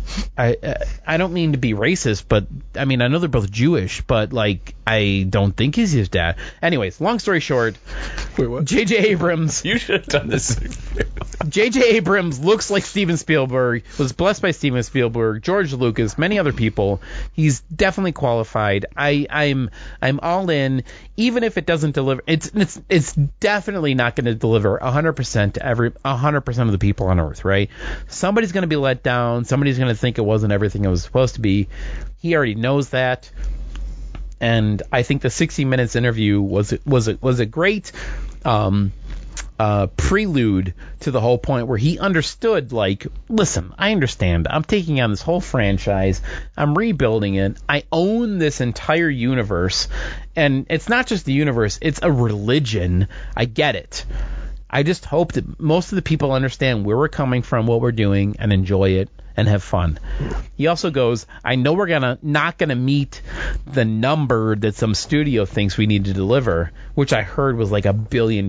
Speaker 4: to be racist, but I mean, I know they're both Jewish, but like, I don't think he's his dad. Anyways, long story short,
Speaker 5: wait, what?
Speaker 4: J.J. Abrams.
Speaker 2: You should have done this.
Speaker 4: J.J. Abrams looks like Steven Spielberg, was blessed by Steven Spielberg, George Lucas, many other people. He's definitely qualified. I'm all in, even if it doesn't deliver. It's definitely not going to deliver 100% to 100% of the people on Earth, right? Somebody's going to be let down. Somebody's going to think it wasn't everything it was supposed to be. He already knows that. And I think the 60 Minutes interview was a great prelude to the whole point where he understood, like, listen, I understand. I'm taking on this whole franchise. I'm rebuilding it. I own this entire universe. And it's not just the universe. It's a religion. I get it. I just hope that most of the people understand where we're coming from, what we're doing, and enjoy it and have fun. He also goes, I know we're not gonna meet the number that some studio thinks we need to deliver, which I heard was like $1 billion.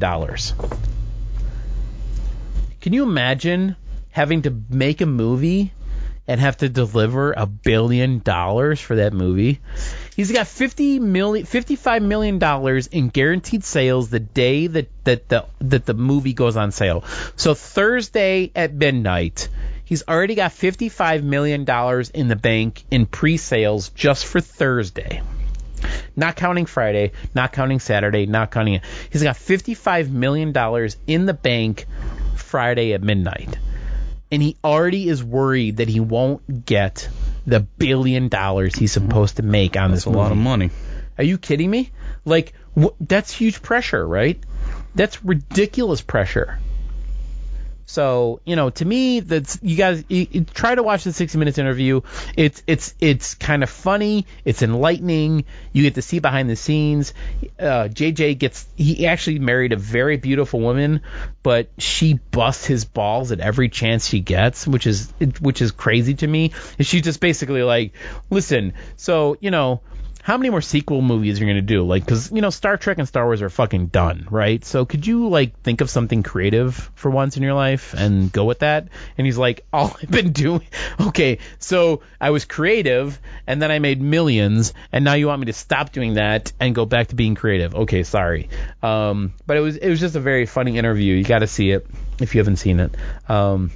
Speaker 4: Can you imagine having to make a movie and have to deliver $1 billion for that movie? He's got $55 million in guaranteed sales the day that the movie goes on sale. So Thursday at midnight, he's already got $55 million in the bank in pre-sales just for Thursday. Not counting Friday, not counting Saturday, not counting... He's got $55 million in the bank Friday at midnight. And he already is worried that he won't get the $1 billion he's supposed to make on this movie.
Speaker 2: That's a lot of money.
Speaker 4: Are you kidding me? Like, that's huge pressure, right? That's ridiculous pressure. So, to me, that's you guys you try to watch the 60 Minutes interview. It's kind of funny. It's enlightening. You get to see behind the scenes. JJ he actually married a very beautiful woman, but she busts his balls at every chance she gets, which is crazy to me. And she's just basically like, listen, so, how many more sequel movies are you going to do? Like, because, Star Trek and Star Wars are fucking done, right? So could you, think of something creative for once in your life and go with that? And he's like, all I've been doing... Okay, so I was creative, and then I made millions, and now you want me to stop doing that and go back to being creative. Okay, sorry. But it was just a very funny interview. You got to see it if you haven't seen it. So,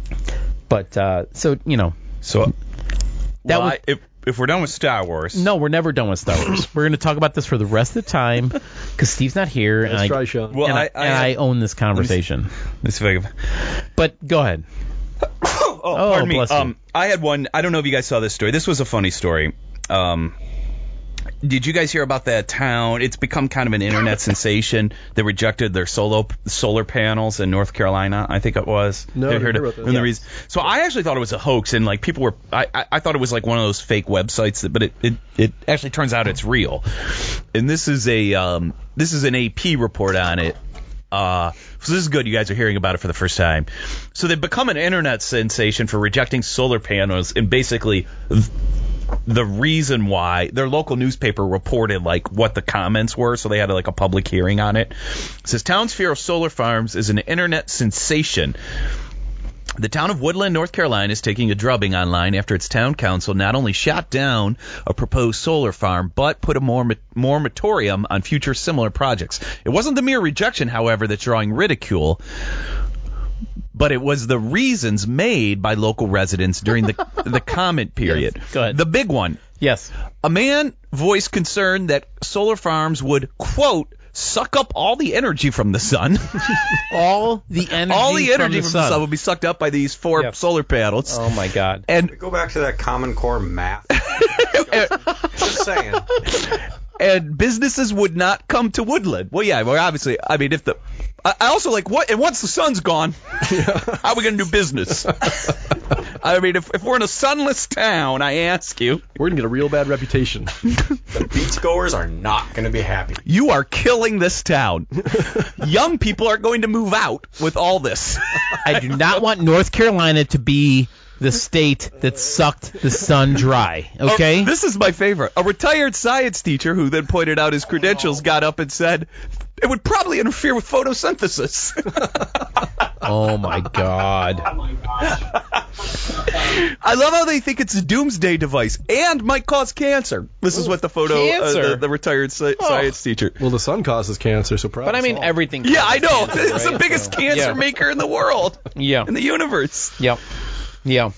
Speaker 2: Well, if we're done with Star Wars...
Speaker 4: No, we're never done with Star Wars. We're going to talk about this for the rest of the time because Steve's not here.
Speaker 5: Let's try, Sean.
Speaker 2: Well,
Speaker 4: I own this conversation.
Speaker 2: Let's see if I can...
Speaker 4: But go ahead.
Speaker 2: Pardon me.
Speaker 4: Bless you.
Speaker 2: I had one... I don't know if you guys saw this story. This was a funny story. Did you guys hear about that town? It's become kind of an internet sensation. They rejected their solar panels in North Carolina, I think it was.
Speaker 5: No, I heard about that.
Speaker 2: The reason. So I actually thought it was a hoax, and people were. I thought it was like one of those fake websites, but it actually turns out it's real. And this is an AP report on it. So this is good. You guys are hearing about it for the first time. So they've become an internet sensation for rejecting solar panels, and basically the reason why their local newspaper reported what the comments were, so they had a public hearing on it. It says town's fear of solar farms is an internet sensation. The town of Woodland, North Carolina is taking a drubbing online after its town council not only shot down a proposed solar farm, but put a moratorium on future similar projects. It wasn't the mere rejection, however, that's drawing ridicule, but it was the reasons made by local residents during the comment period.
Speaker 4: Yes, go ahead.
Speaker 2: The big one.
Speaker 4: Yes.
Speaker 2: A man voiced concern that solar farms would, quote, suck up all the energy from the sun.
Speaker 4: All the energy from the sun
Speaker 2: will be sucked up by these four solar panels.
Speaker 4: Oh, my God.
Speaker 2: And
Speaker 7: Go back to that Common Core math. Just saying.
Speaker 2: And businesses would not come to Woodland. Well, yeah, obviously, I mean, if the... I also what? And once the sun's gone, how are we going to do business? I mean, if we're in a sunless town, I ask you.
Speaker 5: We're going to get a real bad reputation.
Speaker 7: The beachgoers are not going to be happy.
Speaker 2: You are killing this town. Young people are going to move out with all this.
Speaker 4: I do not want North Carolina to be the state that sucked the sun dry, okay?
Speaker 2: This is my favorite. A retired science teacher who then pointed out his credentials got up and said, it would probably interfere with photosynthesis.
Speaker 4: Oh, my God.
Speaker 3: Oh my gosh.
Speaker 2: I love how they think it's a doomsday device and might cause cancer. This is what the
Speaker 4: Cancer?
Speaker 2: the retired science teacher.
Speaker 5: Well, the sun causes cancer, so probably.
Speaker 4: But I mean, everything.
Speaker 2: Yeah, I know.
Speaker 4: Cancer,
Speaker 2: It's the
Speaker 4: right?
Speaker 2: biggest
Speaker 4: So,
Speaker 2: cancer maker in the world,
Speaker 4: Yeah.
Speaker 2: in the universe.
Speaker 4: Yeah. Yeah.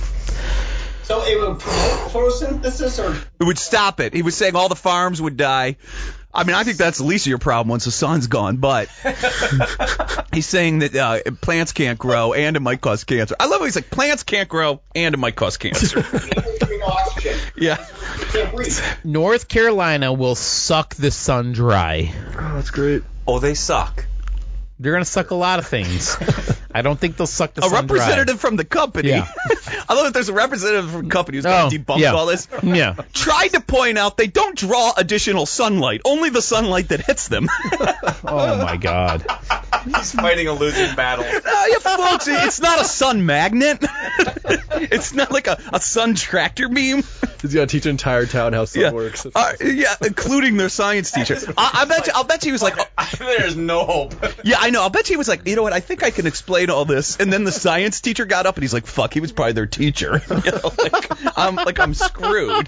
Speaker 3: So it would promote photosynthesis, or
Speaker 2: It would stop it. He was saying all the farms would die. I mean, I think that's the least of your problem once the sun's gone, but he's saying that plants can't grow and it might cause cancer. I love how he's like, plants can't grow and it might cause cancer.
Speaker 3: giving oxygen.
Speaker 2: Yeah.
Speaker 3: You can't breathe.
Speaker 4: North Carolina will suck the sun dry.
Speaker 5: Oh, that's great.
Speaker 7: Oh, they suck.
Speaker 4: They're going to suck a lot of things. I don't think they'll suck the
Speaker 2: A
Speaker 4: sun dry.
Speaker 2: representative from the company.
Speaker 4: Yeah.
Speaker 2: I love that there's a representative from the company who's going to debunk all this.
Speaker 4: Yeah.
Speaker 2: Tried to point out they don't draw additional sunlight, only the sunlight that hits them.
Speaker 4: Oh, my God.
Speaker 7: He's fighting a losing battle.
Speaker 2: You folks, it's not a sun magnet. It's not like a sun tractor beam.
Speaker 5: He's got to teach an entire town how sun works.
Speaker 2: Yeah, including their science teacher. I'll bet you he was like,
Speaker 7: There's no hope.
Speaker 2: yeah, I know. I'll bet you he was like, you know what? I think I can explain all this. And then the science teacher got up and he's like, fuck, he was probably their teacher. You know, I'm screwed.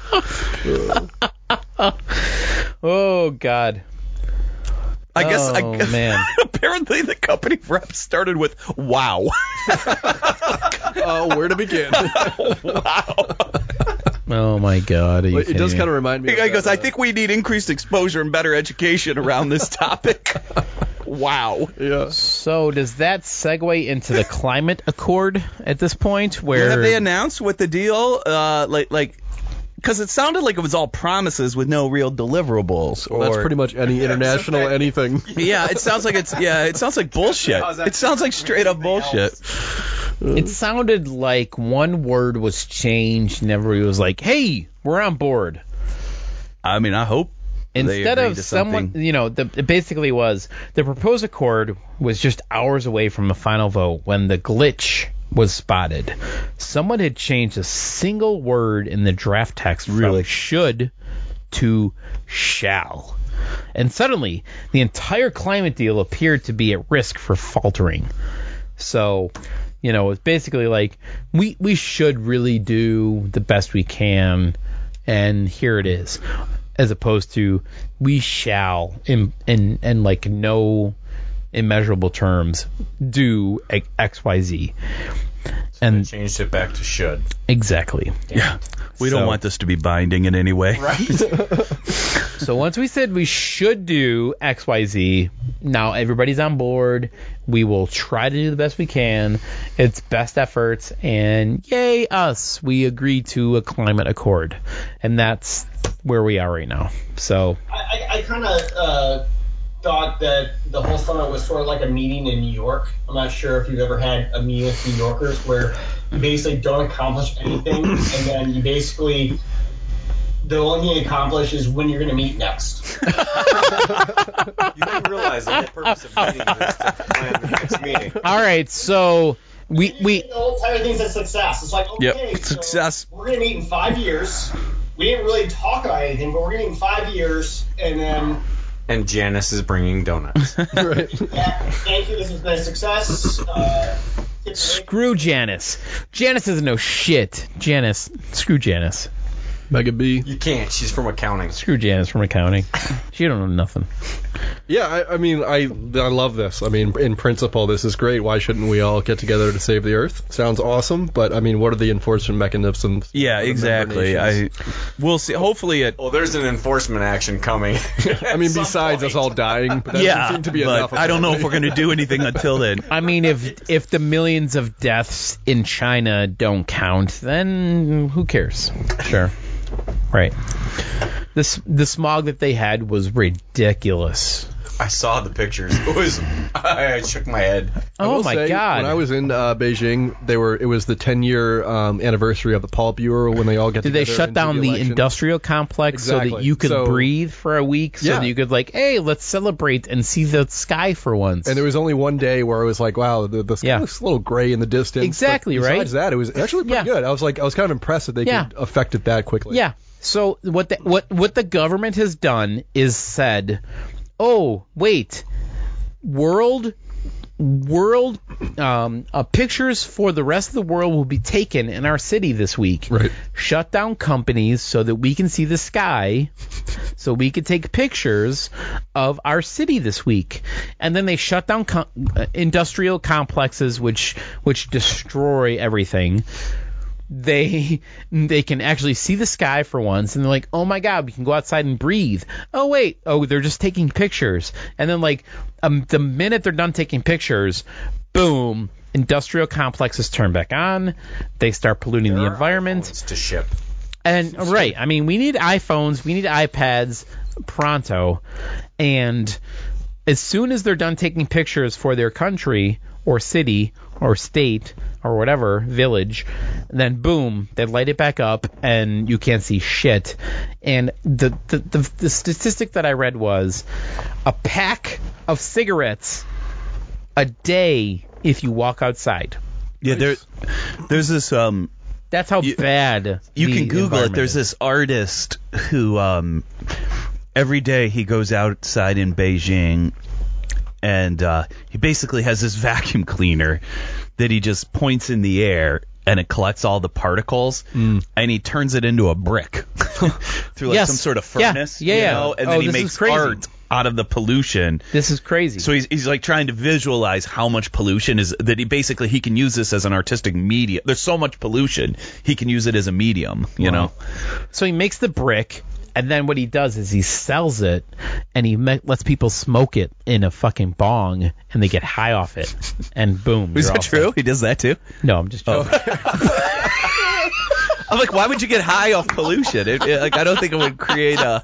Speaker 4: Oh, God.
Speaker 2: I guess.
Speaker 4: Oh, man.
Speaker 2: Apparently, the company rep started with "Wow."
Speaker 5: Oh, where to begin?
Speaker 2: Wow.
Speaker 4: Oh, my God. Are you
Speaker 5: It does
Speaker 4: kidding
Speaker 5: kind of
Speaker 4: me?
Speaker 5: remind me.
Speaker 2: The guy
Speaker 5: of
Speaker 2: goes,
Speaker 5: that,
Speaker 2: I think we need increased exposure and better education around this topic. Wow.
Speaker 5: Yeah.
Speaker 4: So does that segue into the climate accord at this point? Where
Speaker 2: Have they announced what the deal? because it sounded like it was all promises with no real deliverables.
Speaker 5: Well, that's pretty much any international anything.
Speaker 2: Yeah, it sounds like it sounds like bullshit. It sounds like straight up bullshit.
Speaker 4: It sounded like one word was changed and everybody was like, hey, we're on board.
Speaker 2: I mean, I hope
Speaker 4: Instead of someone, it basically was the proposed accord was just hours away from a final vote when the glitch was spotted. Someone had changed a single word in the draft text from should to shall. And suddenly, the entire climate deal appeared to be at risk for faltering. So, it's basically like, we should really do the best we can, and here it is. As opposed to, we shall, in like no immeasurable terms, do X, Y, Z.
Speaker 7: And changed it back to should.
Speaker 4: Exactly.
Speaker 2: Yeah. We don't want this to be binding in any way.
Speaker 4: Right. So once we said we should do X, Y, Z, now everybody's on board. We will try to do the best we can. It's best efforts, and yay us, we agreed to a climate accord, and that's where we are right now. So
Speaker 3: I kind of thought that the whole summit was sort of like a meeting in New York. I'm not sure if you've ever had a meeting with New Yorkers where you basically don't accomplish anything, and then you basically, the only thing you accomplish is when you're going to meet next.
Speaker 7: You didn't realize the whole purpose of meeting is to plan the next meeting.
Speaker 4: All right, so we
Speaker 3: the whole entire thing's a success. It's like, okay,
Speaker 2: Yep, success.
Speaker 3: So we're going to meet in 5 years. We didn't really talk about anything, but we're going to meet in 5 years, and then...
Speaker 7: And Janice is bringing donuts.
Speaker 5: Right.
Speaker 3: Yeah, thank you. This has been a success.
Speaker 4: Screw Janice. Janice doesn't know shit. Screw Janice.
Speaker 5: Mega B.
Speaker 7: You can't. She's from accounting.
Speaker 4: Screw Janice from accounting. She don't know nothing.
Speaker 5: Yeah, I mean, I love this. I mean, in principle, this is great. Why shouldn't we all get together to save the Earth? Sounds awesome, but I mean, what are the enforcement mechanisms?
Speaker 2: Yeah, exactly. We'll see. Hopefully it.
Speaker 7: Well, there's an enforcement action coming.
Speaker 5: I mean, besides us all dying, but that doesn't seem to be enough.
Speaker 2: I don't know if we're going to do anything until then.
Speaker 4: I mean, if the millions of deaths in China don't count, then who cares? Sure. Right. The smog that they had was ridiculous.
Speaker 7: I saw the pictures. I shook my head.
Speaker 4: Oh my God!
Speaker 5: When I was in Beijing, it was the 10-year anniversary of the Politburo when they all get together.
Speaker 4: Did they shut down the industrial complex so that you could breathe for a week? So that you could hey, let's celebrate and see the sky for once.
Speaker 5: And there was only one day where I was like, wow, the sky looks a little gray in the distance.
Speaker 4: Exactly,
Speaker 5: but
Speaker 4: right?
Speaker 5: Besides that, it was actually pretty good. I was kind of impressed that they could affect it that quickly.
Speaker 4: Yeah. So what the government has done is said, oh wait, world pictures for the rest of the world will be taken in our city this week.
Speaker 5: Right.
Speaker 4: Shut down companies so that we can see the sky, so we could take pictures of our city this week. And then they shut down industrial complexes which destroy everything. They can actually see the sky for once, and they're like, oh my God, we can go outside and breathe. Oh wait, they're just taking pictures. And then the minute they're done taking pictures, boom, industrial complexes turn back on. They start polluting the environment.
Speaker 7: To ship.
Speaker 4: And right, I mean, we need iPhones, we need iPads pronto, and as soon as they're done taking pictures for their country or city or state or whatever, village, then boom, they light it back up and you can't see shit. And the statistic that I read was a pack of cigarettes a day if you walk outside.
Speaker 2: Yeah, there's this
Speaker 4: that's how bad
Speaker 2: you can Google it. There's
Speaker 4: is.
Speaker 2: this artist who every day he goes outside in Beijing and he basically has this vacuum cleaner that he just points in the air and it collects all the particles and he turns it into a brick through some sort of furnace.
Speaker 4: Yeah.
Speaker 2: And then he makes art out of the pollution.
Speaker 4: This is crazy.
Speaker 2: So he's trying to visualize how much pollution is that he can use this as an artistic medium. There's so much pollution he can use it as a medium, you know.
Speaker 4: So he makes the brick. And then what he does is he sells it, and he lets people smoke it in a fucking bong, and they get high off it. And boom.
Speaker 2: Is that true? He does that too?
Speaker 4: No, I'm just joking.
Speaker 2: I'm like, why would you get high off pollution? Like, I don't think it would create a.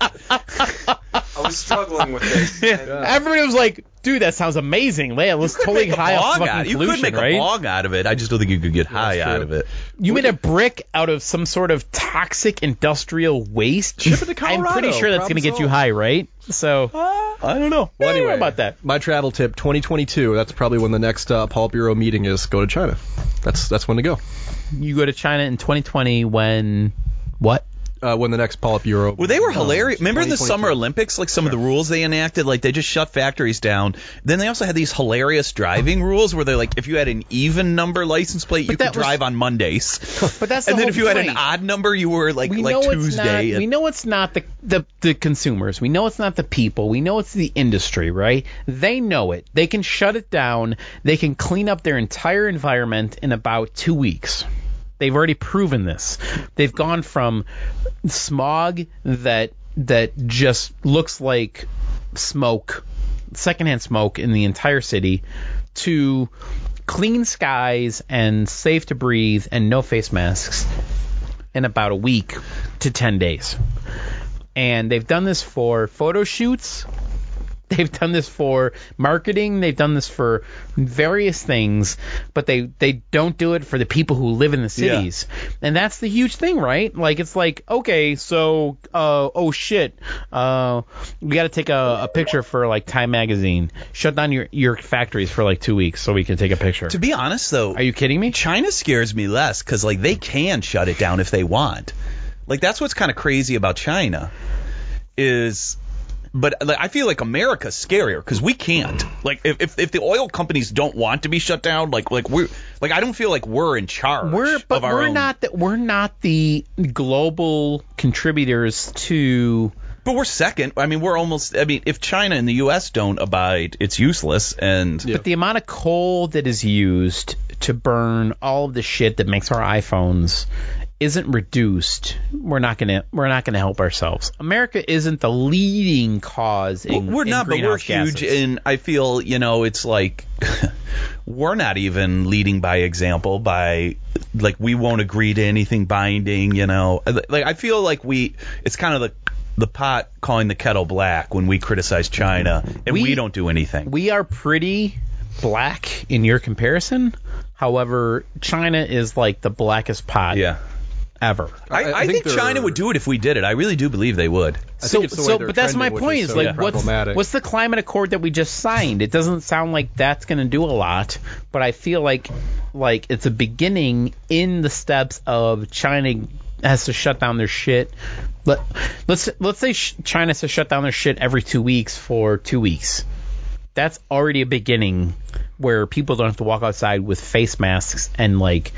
Speaker 7: I was struggling with this. and-
Speaker 4: Everybody was like, dude, that sounds amazing. Yeah, let's totally
Speaker 2: Make a
Speaker 4: high off
Speaker 2: bong
Speaker 4: fucking
Speaker 2: out. You
Speaker 4: pollution,
Speaker 2: could make
Speaker 4: right?
Speaker 2: a bong out of it. I just don't think you could get high out of it.
Speaker 4: You made a brick out of some sort of toxic industrial waste.
Speaker 5: Ship it to
Speaker 4: I'm pretty
Speaker 5: Colorado.
Speaker 4: sure that's
Speaker 5: Problem
Speaker 4: going to get you
Speaker 5: solved.
Speaker 4: high, right? So,
Speaker 2: I don't know.
Speaker 5: Well,
Speaker 4: I don't know
Speaker 5: anyway,
Speaker 4: about that.
Speaker 5: My travel tip, 2022. That's probably when the next Politburo meeting is. Go to China. That's when to go.
Speaker 4: You go to China in 2020 when what?
Speaker 5: When the next Politburo.
Speaker 2: Well, they were hilarious. Remember in the
Speaker 5: 2022.
Speaker 2: Summer Olympics, like some of the rules they enacted, like they just shut factories down. Then they also had these hilarious driving rules where they're like, if you had an even number license plate, you could
Speaker 4: that was-
Speaker 2: drive on Mondays.
Speaker 4: But that's the
Speaker 2: And then
Speaker 4: whole
Speaker 2: if you had an
Speaker 4: point.
Speaker 2: odd number, you were like
Speaker 4: We know
Speaker 2: Tuesday.
Speaker 4: it's not. We know it's not the consumers. We know it's not the people. We know it's the industry, right? They know it. They can shut it down. They can clean up their entire environment in about 2 weeks. They've already proven this. They've gone from smog that just looks like smoke, secondhand smoke in the entire city, to clean skies and safe to breathe and no face masks in about a week to 10 days. And they've done this for photo shoots. They've done this for marketing. They've done this for various things, but they don't do it for the people who live in the cities. And that's the huge thing, right? Like, it's like, okay, so, oh shit, we got to take a picture for like Time Magazine. Shut down your factories for like 2 weeks so we can take a picture.
Speaker 2: To be honest, though,
Speaker 4: Are you kidding me?
Speaker 2: China scares me less because like they can shut it down if they want. Like that's what's kind of crazy about China is. But like, I feel like America's scarier because we can't. Like, if the oil companies don't want to be shut down, like we're like I don't feel like we're in charge. of our own.
Speaker 4: We're not the global contributors to.
Speaker 2: But we're second. I mean, we're almost. I mean, if China and the U.S. don't abide, it's useless. And
Speaker 4: But the amount of coal that is used to burn all of the shit that makes our iPhones isn't reduced, we're not gonna help ourselves. America isn't the leading cause in
Speaker 2: we're not, but we're
Speaker 4: greenhouse
Speaker 2: huge.
Speaker 4: gases.
Speaker 2: And I feel, it's like we're not even leading by example. By like, we won't agree to anything binding. Like I feel like it's kind of the pot calling the kettle black when we criticize China and we don't do anything.
Speaker 4: We are pretty black in your comparison. However, China is like the blackest pot ever.
Speaker 2: I think China would do it if we did it. I really do believe they would.
Speaker 5: I think it's the way they're
Speaker 4: but that's my
Speaker 5: trending, which
Speaker 4: point.
Speaker 5: is
Speaker 4: Is
Speaker 5: so
Speaker 4: like,
Speaker 5: problematic.
Speaker 4: what's the climate accord that we just signed? It doesn't sound like that's going to do a lot, but I feel like it's a beginning in the steps of China has to shut down their shit. Let's say China has to shut down their shit every 2 weeks for 2 weeks. That's already a beginning where people don't have to walk outside with face masks and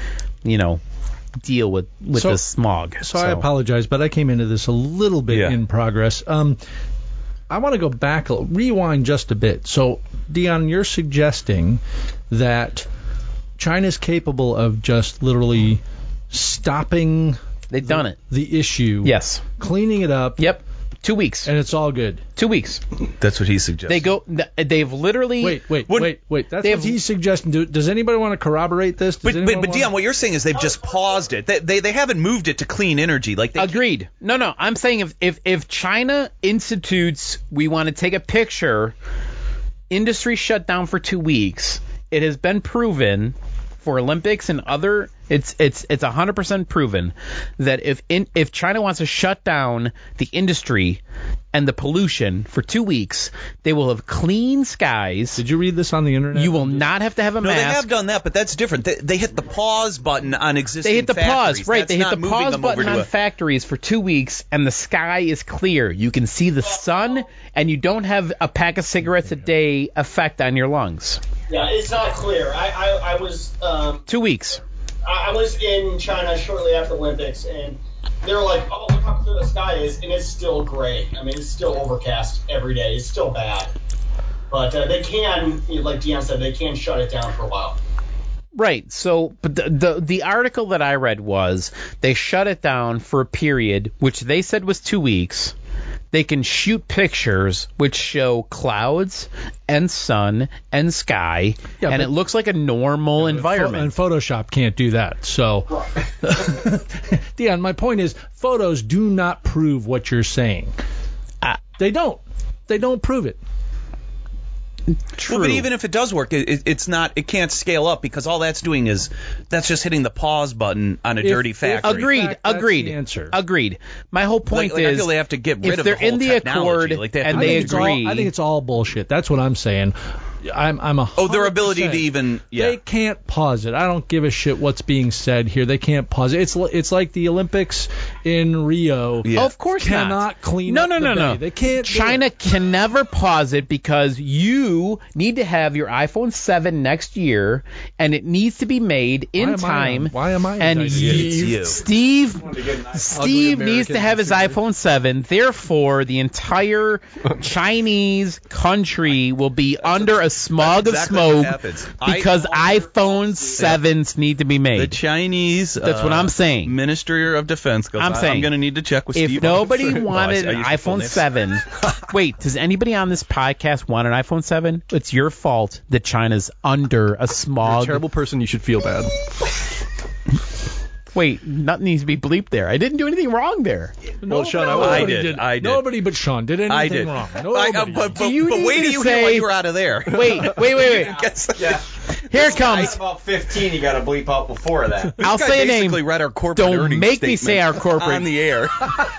Speaker 4: deal with the smog.
Speaker 1: So I apologize, but I came into this a little bit in progress. I want to go back, rewind just a bit. So, Dion, you're suggesting that China's capable of just literally stopping
Speaker 4: they've done it.
Speaker 1: the issue,
Speaker 4: Yes.
Speaker 1: cleaning it up,
Speaker 4: Yep. 2 weeks.
Speaker 1: and it's all good.
Speaker 4: 2 weeks.
Speaker 2: That's what he suggests.
Speaker 4: They've literally.
Speaker 1: Wait. That's
Speaker 4: They
Speaker 1: what
Speaker 4: have-
Speaker 1: he's suggesting. Does anybody want to corroborate this? Does anyone
Speaker 2: But
Speaker 1: wanna-
Speaker 2: Dion, what you're saying is they've just paused it. They haven't moved it to clean energy. Like they
Speaker 4: Agreed. No. I'm saying if China institutes, we want to take a picture, industry shut down for 2 weeks. It has been proven for Olympics and other. It's 100% proven that if China wants to shut down the industry and the pollution for 2 weeks, they will have clean skies.
Speaker 1: Did you read this on the internet?
Speaker 4: You will not have to have a
Speaker 2: No,
Speaker 4: mask.
Speaker 2: they have done that, but that's different. They hit the pause button on existing.
Speaker 4: They hit the
Speaker 2: factories.
Speaker 4: pause, right?
Speaker 2: That's
Speaker 4: They hit
Speaker 2: not
Speaker 4: the
Speaker 2: moving
Speaker 4: pause
Speaker 2: them over
Speaker 4: button
Speaker 2: to
Speaker 4: on
Speaker 2: a-
Speaker 4: factories for 2 weeks, and the sky is clear. You can see the sun, and you don't have a pack of cigarettes a day effect on your lungs.
Speaker 3: Yeah, it's not clear. I was
Speaker 4: 2 weeks.
Speaker 3: I was in China shortly after Olympics, and they were like, "Oh, look how clear the sky is," and it's still gray. I mean, it's still overcast every day. It's still bad, but they can, like Dion said, they can shut it down for a while.
Speaker 4: Right. So, but the article that I read was they shut it down for a period, which they said was 2 weeks. they can shoot pictures which show clouds and sun and sky,
Speaker 1: Yeah,
Speaker 4: and
Speaker 1: but-
Speaker 4: it looks like a normal environment.
Speaker 1: And Photoshop can't do that. So, Dion, my point is, photos do not prove what you're saying. They don't. They don't prove it.
Speaker 4: True.
Speaker 2: Well, but even if it does work, it's not. It can't scale up because all that's doing is that's just hitting the pause button on a dirty factory.
Speaker 4: Agreed.
Speaker 1: fact, that's
Speaker 4: Agreed.
Speaker 1: the answer.
Speaker 4: Agreed. My whole point
Speaker 2: Like, I
Speaker 4: is,
Speaker 2: feel they have to get rid
Speaker 4: if
Speaker 2: of
Speaker 4: they're
Speaker 2: the whole
Speaker 4: in the
Speaker 2: technology.
Speaker 4: accord
Speaker 2: Like, they have
Speaker 4: and
Speaker 2: to
Speaker 4: they
Speaker 2: make
Speaker 1: it's all-
Speaker 4: agree,
Speaker 1: I think it's all bullshit. That's what I'm saying. I'm a.
Speaker 2: Oh, their ability to
Speaker 1: 100%.
Speaker 2: even. Yeah.
Speaker 1: They can't pause it. I don't give a shit what's being said here. They can't pause it. It's like the Olympics in Rio.
Speaker 2: Yeah.
Speaker 4: of course
Speaker 1: Cannot
Speaker 4: not.
Speaker 1: clean
Speaker 4: no,
Speaker 1: up
Speaker 4: no,
Speaker 1: the
Speaker 4: no, no.
Speaker 1: bay. They can't do
Speaker 4: China
Speaker 1: it.
Speaker 4: can never pause it because you need to have your iPhone 7 next year, and it needs to be made in time.
Speaker 1: Why am I?
Speaker 4: And
Speaker 1: indicted?
Speaker 2: It's you.
Speaker 4: Steve
Speaker 5: Ugly
Speaker 4: needs to have his iPhone 7. Therefore, the entire Chinese country will be under a smog
Speaker 2: That's
Speaker 4: of
Speaker 2: exactly
Speaker 4: smoke
Speaker 2: what happens.
Speaker 4: because iPhone 7s need to be
Speaker 2: The
Speaker 4: made.
Speaker 2: Chinese.
Speaker 4: That's what I'm saying.
Speaker 2: Ministry of Defense goes.
Speaker 4: I'm saying,
Speaker 2: I'm going to need to check with
Speaker 4: If
Speaker 2: Steve.
Speaker 4: nobody
Speaker 2: Oh,
Speaker 4: wanted
Speaker 2: I
Speaker 4: an
Speaker 2: used the full
Speaker 4: iPhone
Speaker 2: names.
Speaker 4: 7, wait, does anybody on this podcast want an iPhone 7? It's your fault that China's under a
Speaker 5: You're a
Speaker 4: smog.
Speaker 5: terrible person. You should feel bad.
Speaker 4: Wait, nothing needs to be bleeped there. I didn't do anything wrong there.
Speaker 5: Well, Sean,
Speaker 1: Nobody
Speaker 2: I did.
Speaker 1: Nobody but Sean did anything
Speaker 2: I did.
Speaker 1: wrong.
Speaker 2: But
Speaker 1: Nobody.
Speaker 4: You need
Speaker 2: wait
Speaker 4: to
Speaker 2: till you
Speaker 4: say-
Speaker 2: hear when you were out of there.
Speaker 4: Wait.
Speaker 6: Yeah.
Speaker 4: Here it comes.
Speaker 7: That's about 15 you got to bleep out before that.
Speaker 4: I'll
Speaker 2: Guy
Speaker 4: say a name.
Speaker 2: basically read our corporate
Speaker 4: Don't
Speaker 2: earnings
Speaker 4: make me say our
Speaker 2: statement
Speaker 4: corporate.
Speaker 2: on the air.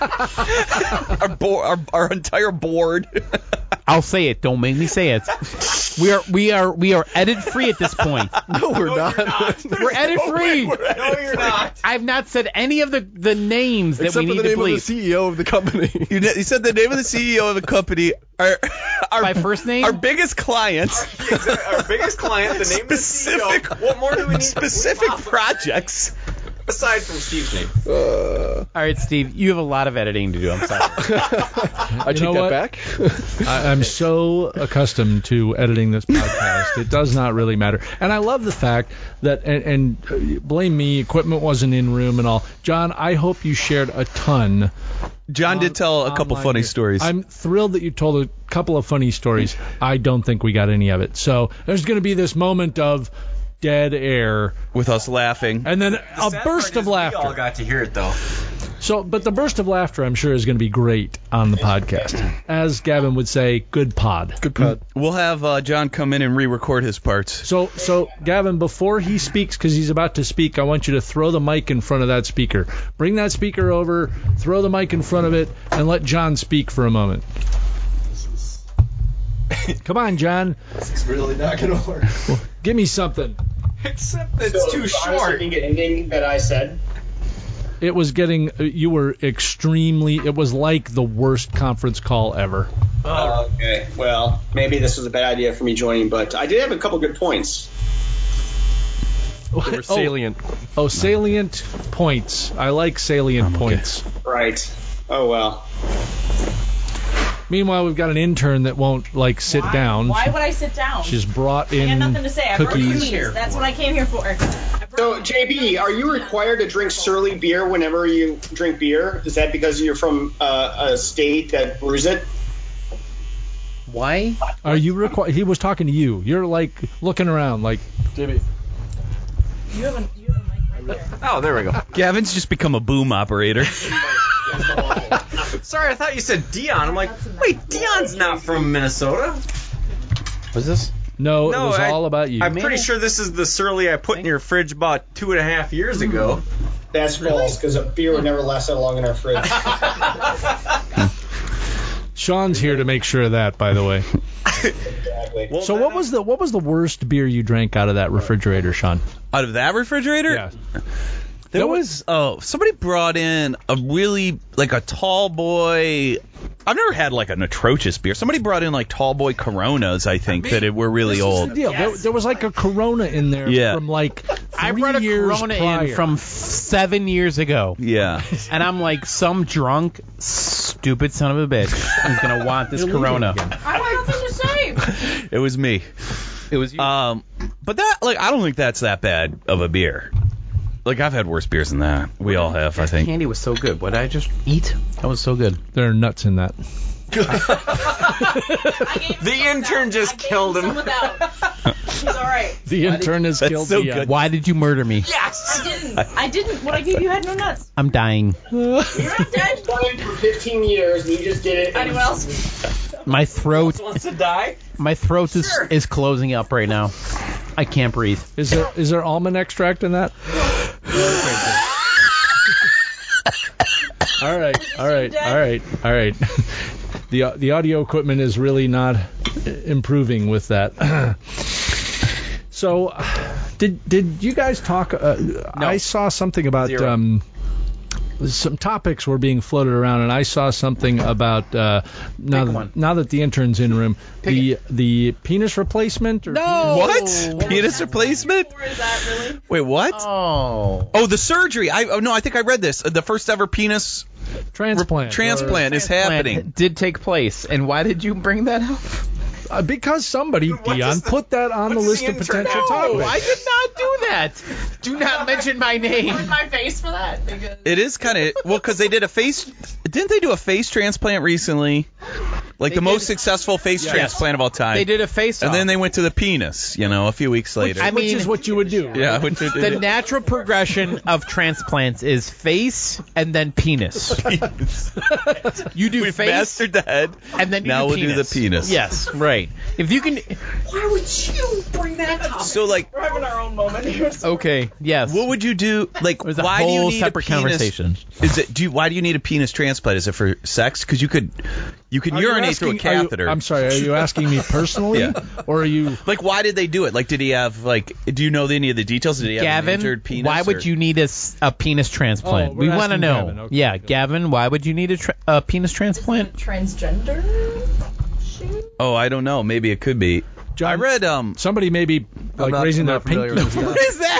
Speaker 2: our entire board.
Speaker 4: I'll say it. Don't make me say it. We are edit free at this point.
Speaker 5: No, we're not.
Speaker 4: We're edit free.
Speaker 6: No, you're not.
Speaker 4: I've not said any of the names that
Speaker 5: Except
Speaker 4: we
Speaker 5: for
Speaker 4: need
Speaker 5: the
Speaker 4: to
Speaker 5: name of
Speaker 4: bleep.
Speaker 5: the CEO of the company.
Speaker 2: You said the name of the CEO of the company. Our
Speaker 4: By first name?
Speaker 2: Our biggest client.
Speaker 6: Our biggest client, the name of the CEO. What more do we need?
Speaker 2: Specific projects.
Speaker 6: Aside from Steve's name.
Speaker 4: All right, Steve, you have a lot of editing to do. I'm sorry.
Speaker 5: I take
Speaker 1: know
Speaker 5: that
Speaker 1: what?
Speaker 5: back.
Speaker 1: I'm so accustomed to editing this podcast. It does not really matter. And I love the fact that, and blame me, equipment wasn't in room and all. John, I hope you shared a ton.
Speaker 2: John did tell a couple
Speaker 1: online
Speaker 2: funny
Speaker 1: here.
Speaker 2: stories.
Speaker 1: I'm thrilled that you told a couple of funny stories. I don't think we got any of it. So there's going to be this moment of dead air,
Speaker 2: with us laughing.
Speaker 1: and then
Speaker 6: The
Speaker 1: a
Speaker 6: sad
Speaker 1: burst
Speaker 6: part
Speaker 1: of
Speaker 6: is We all
Speaker 1: laughter.
Speaker 6: got to hear it though.
Speaker 1: So, but the burst of laughter, I'm sure, is going to be great on the podcast. As Gavin would say, good pod.
Speaker 5: Good pod.
Speaker 2: We'll have John come in and re-record his parts.
Speaker 1: So Gavin, before he speaks, because he's about to speak, I want you to throw the mic in front of that speaker. Bring that speaker over, throw the mic in front of it, and let John speak for a moment. Come on, John.
Speaker 7: It's really not going to work.
Speaker 1: Give me something.
Speaker 6: Except it's too short.
Speaker 3: Anything that I said.
Speaker 1: It was getting, you were extremely, it was like the worst conference call ever.
Speaker 3: Okay. Well, maybe this was a bad idea for me joining, but I did have a couple good points.
Speaker 5: They were salient.
Speaker 1: Oh, salient points. I like salient points.
Speaker 3: Right. Oh well.
Speaker 1: Meanwhile, we've got an intern that won't, like, sit down.
Speaker 8: Why would I sit down?
Speaker 1: She's brought
Speaker 8: I
Speaker 1: in
Speaker 8: got nothing to say. I brought
Speaker 1: cookies.
Speaker 8: cookies. That's what I came here for.
Speaker 3: So, JB, are you required to drink Surly beer whenever you drink beer? Is that because you're from a state that brews it?
Speaker 4: Why?
Speaker 1: Are you required? He was talking to you. You're, like, looking around, like,
Speaker 5: JB.
Speaker 8: You have a mic right there.
Speaker 6: Oh, there we go.
Speaker 2: Gavin's just become a boom operator.
Speaker 6: Sorry, I thought you said Dion. I'm like, wait, Dion's not from Minnesota.
Speaker 4: What's this?
Speaker 1: no, it
Speaker 6: No,
Speaker 1: was all about you.
Speaker 6: I'm pretty sure this is the Surly I put in your fridge about 2.5 years ago.
Speaker 3: That's false, because a beer would never last that long in our fridge.
Speaker 1: Sean's here to make sure of that, by the way.
Speaker 3: Exactly.
Speaker 6: Well,
Speaker 1: So
Speaker 6: then
Speaker 1: what was the worst beer you drank out of that refrigerator, Sean?
Speaker 2: Out of that refrigerator?
Speaker 1: Yeah.
Speaker 2: There was somebody brought in a really like a tall boy. I've never had like an atrocious beer. Somebody brought in like tall boy Coronas, I think, that were really old.
Speaker 1: Deal. There was like a Corona in there
Speaker 2: Yeah.
Speaker 1: from like 3
Speaker 4: I brought a
Speaker 1: years
Speaker 4: Corona
Speaker 1: prior.
Speaker 4: in from 7 years ago.
Speaker 2: Yeah.
Speaker 4: And I'm like, some drunk, stupid son of a bitch who's going to want this
Speaker 1: You're leaving
Speaker 4: Corona.
Speaker 1: again.
Speaker 8: I have nothing to say.
Speaker 2: It was me.
Speaker 4: It was you.
Speaker 2: But that like I don't think that's that bad of a beer. Like, I've had worse beers than that. We all have, I think.
Speaker 4: Candy was so good. What did I just eat? That was so good.
Speaker 1: There are nuts in that.
Speaker 6: The intern just killed him.
Speaker 8: He's all right.
Speaker 1: The intern has
Speaker 2: That's
Speaker 1: killed
Speaker 2: so
Speaker 1: Dion.
Speaker 2: good.
Speaker 4: Why did you murder me?
Speaker 8: I didn't. What I gave you had no nuts.
Speaker 4: I'm dying.
Speaker 8: You're not dead.
Speaker 3: Playing for 15 years, and you just did it.
Speaker 8: Anyone else?
Speaker 4: My throat.
Speaker 6: Wants to die?
Speaker 4: My throat is closing up right now. I can't breathe.
Speaker 1: Is there almond extract in that? All right. The audio equipment is really not improving with that. So, did you guys talk? I saw something about some topics were being floated around, and I saw something about now that the intern's in room, the penis replacement. Or
Speaker 2: What? Penis replacement?
Speaker 8: Or is that really?
Speaker 2: Wait, what?
Speaker 4: Oh.
Speaker 2: The surgery. I think I read this. The first ever penis
Speaker 1: transplant
Speaker 2: is happening.
Speaker 4: Did take place. And why did you bring that up?
Speaker 1: Because somebody, Dion, put that on the list of potential topics.
Speaker 4: I did not do that. Do not mention my name.
Speaker 8: On my face for that. Because
Speaker 2: It is kind of because they did a face. Didn't they do a face transplant recently? Like the most successful face transplant of all time.
Speaker 4: They did a face-off.
Speaker 2: And then they went to the penis. A few weeks later.
Speaker 4: I mean,
Speaker 1: Which is what you would do.
Speaker 2: yeah.
Speaker 4: the natural progression of transplants is face and then penis. You do
Speaker 2: We've
Speaker 4: face
Speaker 2: mastered the head.
Speaker 4: and then you
Speaker 2: now
Speaker 4: do
Speaker 2: we'll
Speaker 4: penis.
Speaker 2: do the penis.
Speaker 4: Yes, right. If you can.
Speaker 8: why would you bring that topic?
Speaker 2: So like,
Speaker 8: We're having our own moment here.
Speaker 4: Okay. Yes.
Speaker 2: what would you do? Like,
Speaker 4: It was a
Speaker 2: why do you
Speaker 4: whole
Speaker 2: need
Speaker 4: separate
Speaker 2: a penis?
Speaker 4: conversation.
Speaker 2: Why do you need a penis transplant? Is it for sex? Because you can
Speaker 1: Are you
Speaker 2: urinate through a
Speaker 1: asking- are you-
Speaker 2: catheter.
Speaker 1: I'm sorry. Are you asking me personally,
Speaker 2: Yeah.
Speaker 1: or are you?
Speaker 2: Like, why did they do it? Like, did he have do you know any of the details? Did he have an
Speaker 4: Gavin,
Speaker 2: injured penis?
Speaker 4: why would
Speaker 2: or-
Speaker 4: you need a penis transplant?
Speaker 1: Oh,
Speaker 4: we
Speaker 1: we're
Speaker 4: want to
Speaker 1: asking
Speaker 4: know.
Speaker 1: Gavin. Okay,
Speaker 4: yeah,
Speaker 1: okay.
Speaker 4: Gavin, why would you need a penis transplant?
Speaker 8: Transgender? Shoot.
Speaker 2: Oh, I don't know. Maybe it could be.
Speaker 1: John,
Speaker 2: I read
Speaker 1: somebody maybe like
Speaker 5: not-
Speaker 1: raising
Speaker 5: I'm
Speaker 1: their
Speaker 5: not familiar
Speaker 1: pink.
Speaker 5: with this.
Speaker 4: What is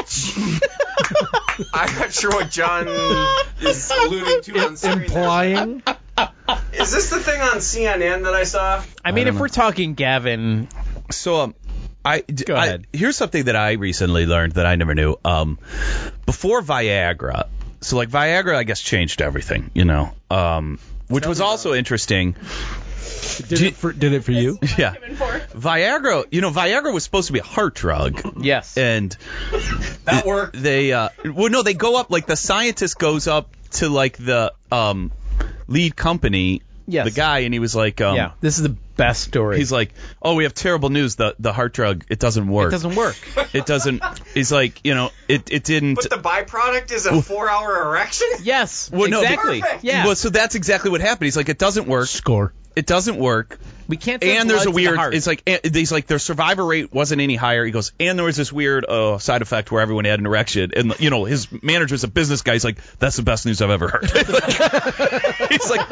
Speaker 4: that?
Speaker 6: I'm not sure what John is alluding to on screen.
Speaker 1: implying.
Speaker 6: Is this the thing on CNN that I saw?
Speaker 4: I mean, if we're talking Gavin,
Speaker 2: So
Speaker 4: Go ahead.
Speaker 2: Here's something that I recently learned that I never knew. Before Viagra, so like Viagra, I guess changed everything, which was also interesting.
Speaker 1: Did it for you?
Speaker 2: Yeah,
Speaker 8: Given for.
Speaker 2: Viagra. Viagra was supposed to be a heart drug,
Speaker 4: yes.
Speaker 2: and
Speaker 6: That worked.
Speaker 2: they they go up, like the scientist goes up to like the lead company,
Speaker 4: Yes.
Speaker 2: the guy, and he was like,
Speaker 4: yeah, this is the best story.
Speaker 2: he's like, oh, we have terrible news. The heart drug, it doesn't work.
Speaker 4: it doesn't work.
Speaker 2: It doesn't. He's like, it didn't.
Speaker 6: But the byproduct is a 4-hour erection?
Speaker 4: Yes,
Speaker 2: Well, no,
Speaker 4: exactly.
Speaker 6: Perfect.
Speaker 4: Yeah,
Speaker 2: Well, so that's exactly what happened. He's like, it doesn't work.
Speaker 1: Score.
Speaker 2: It doesn't work.
Speaker 4: we can't. send
Speaker 2: And there's
Speaker 4: blood
Speaker 2: a
Speaker 4: to the
Speaker 2: weird.
Speaker 4: heart.
Speaker 2: It's like he's like their survivor rate wasn't any higher. He goes, and there was this weird side effect where everyone had an erection. And his manager's a business guy. He's like, that's the best news I've ever heard. he's like,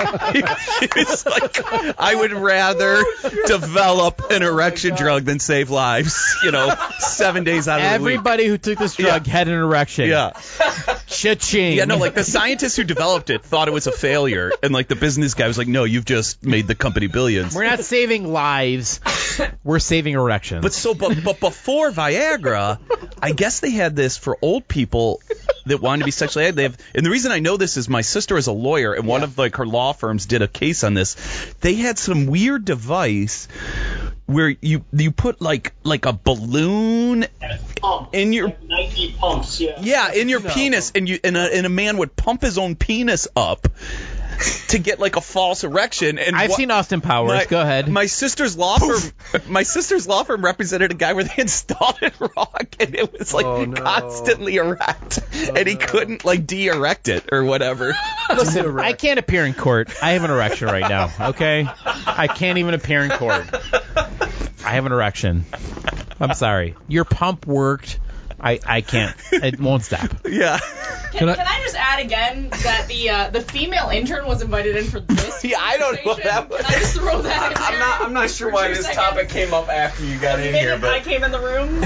Speaker 2: I would rather develop an erection drug than save lives. 7 days out of the week.
Speaker 4: Everybody who took this drug had an erection.
Speaker 2: Yeah.
Speaker 4: Cha-ching.
Speaker 2: Yeah, no, like the scientists who developed it thought it was a failure, and like the business guy was like, "No, you've just made the company billions."
Speaker 4: We're not saving lives. We're saving erections.
Speaker 2: But before Viagra, I guess they had this for old people that wanted to be sexually active. And the reason I know this is my sister is a lawyer, and one of like her law firms did a case on this. They had some weird device where you put like a balloon in your
Speaker 3: Nike pumps, yeah.
Speaker 2: Yeah, in your penis, and a man would pump his own penis up to get like a false erection. And
Speaker 4: I've seen Austin Powers. Go ahead.
Speaker 2: My sister's law firm represented a guy where they installed it wrong, and it was like constantly erect, and he couldn't like de-erect it or whatever.
Speaker 4: Listen, I can't appear in court. I have an erection right now, okay? I can't even appear in court. I have an erection. I'm sorry. Your pump worked. I can't. It won't stop.
Speaker 2: Yeah.
Speaker 8: Can I just add again that the female intern was invited in for this?
Speaker 2: Yeah, I don't know that
Speaker 8: Can I just throw that in there?
Speaker 6: I'm not sure why this topic came up after you got in here,
Speaker 8: I
Speaker 6: but
Speaker 8: came in the room.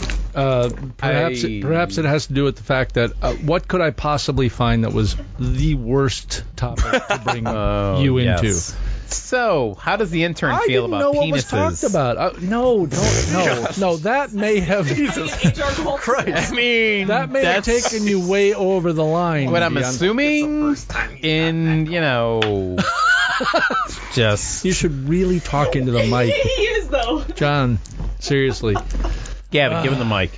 Speaker 1: Perhaps it has to do with the fact that what could I possibly find that was the worst topic to bring you into?
Speaker 4: Yes. So, how does the intern
Speaker 1: I
Speaker 4: feel
Speaker 1: didn't
Speaker 4: about
Speaker 1: know
Speaker 4: penises?
Speaker 1: what was talked about. No, that may have
Speaker 8: HR culture.
Speaker 4: I mean,
Speaker 1: that may have
Speaker 4: that's
Speaker 1: taken you way over the line.
Speaker 4: what I'm
Speaker 1: Dion.
Speaker 4: assuming in, just...
Speaker 1: You should really talk into the mic,
Speaker 8: He is though.
Speaker 1: John. Seriously.
Speaker 4: Gavin, give him the mic.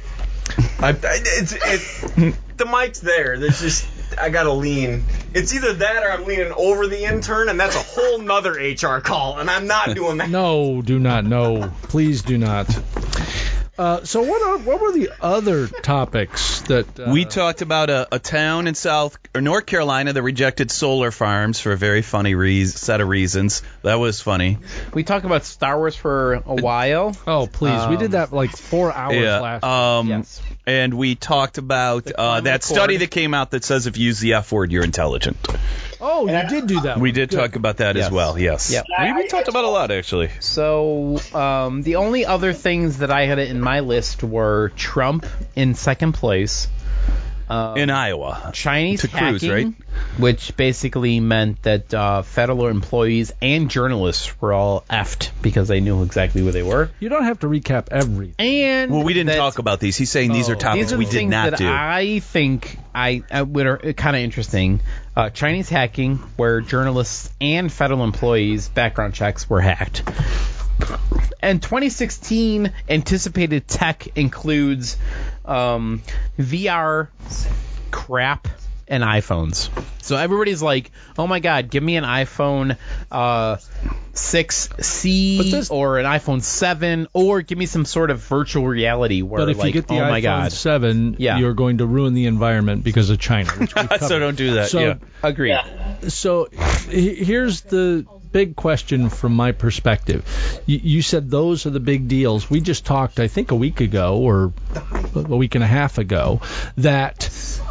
Speaker 6: The mic's there. There's just I gotta lean. It's either that or I'm leaning over the intern, and that's a whole nother HR call, and I'm not doing that.
Speaker 1: No, do not. No, please do not. So what were the other topics that
Speaker 2: We talked about a town in North Carolina that rejected solar farms for a very funny set of reasons. That was funny.
Speaker 4: We talked about Star Wars for a while.
Speaker 1: Oh, please. We did that like 4 hours last week.
Speaker 4: Yes.
Speaker 2: And we talked about that study that came out that says if you use the F word, you're intelligent.
Speaker 1: Oh, you did do that.
Speaker 2: We did talk about that as well, yes.
Speaker 4: Yep.
Speaker 2: We talked about a lot, actually.
Speaker 4: So, the only other things that I had in my list were Trump in second place.
Speaker 2: In Iowa.
Speaker 4: Chinese
Speaker 2: To Cruz,
Speaker 4: hacking,
Speaker 2: right?
Speaker 4: which basically meant that federal employees and journalists were all effed because they knew exactly where they were.
Speaker 1: You don't have to recap everything.
Speaker 4: And
Speaker 2: Well, we didn't
Speaker 4: that-
Speaker 2: talk about these. He's saying these are topics
Speaker 4: These are
Speaker 2: we
Speaker 4: the
Speaker 2: did
Speaker 4: things
Speaker 2: not
Speaker 4: that
Speaker 2: do.
Speaker 4: I think are kind of interesting. Chinese hacking, where journalists and federal employees' background checks were hacked. And 2016 anticipated tech includes VR crap and iPhones. So everybody's like, oh my God, give me an iPhone 6C or an iPhone 7, or give me some sort of virtual reality where,
Speaker 1: But if
Speaker 4: like,
Speaker 1: you get the
Speaker 4: oh my
Speaker 1: iPhone
Speaker 4: God.
Speaker 1: 7,
Speaker 4: Yeah.
Speaker 1: you're going to ruin the environment because of China. Which we've
Speaker 2: So
Speaker 1: covered.
Speaker 2: don't do that,
Speaker 1: So,
Speaker 2: yeah.
Speaker 4: Agreed.
Speaker 1: So here's the big question from my perspective. You said those are the big deals. We just talked, I think, a week ago or a week and a half ago that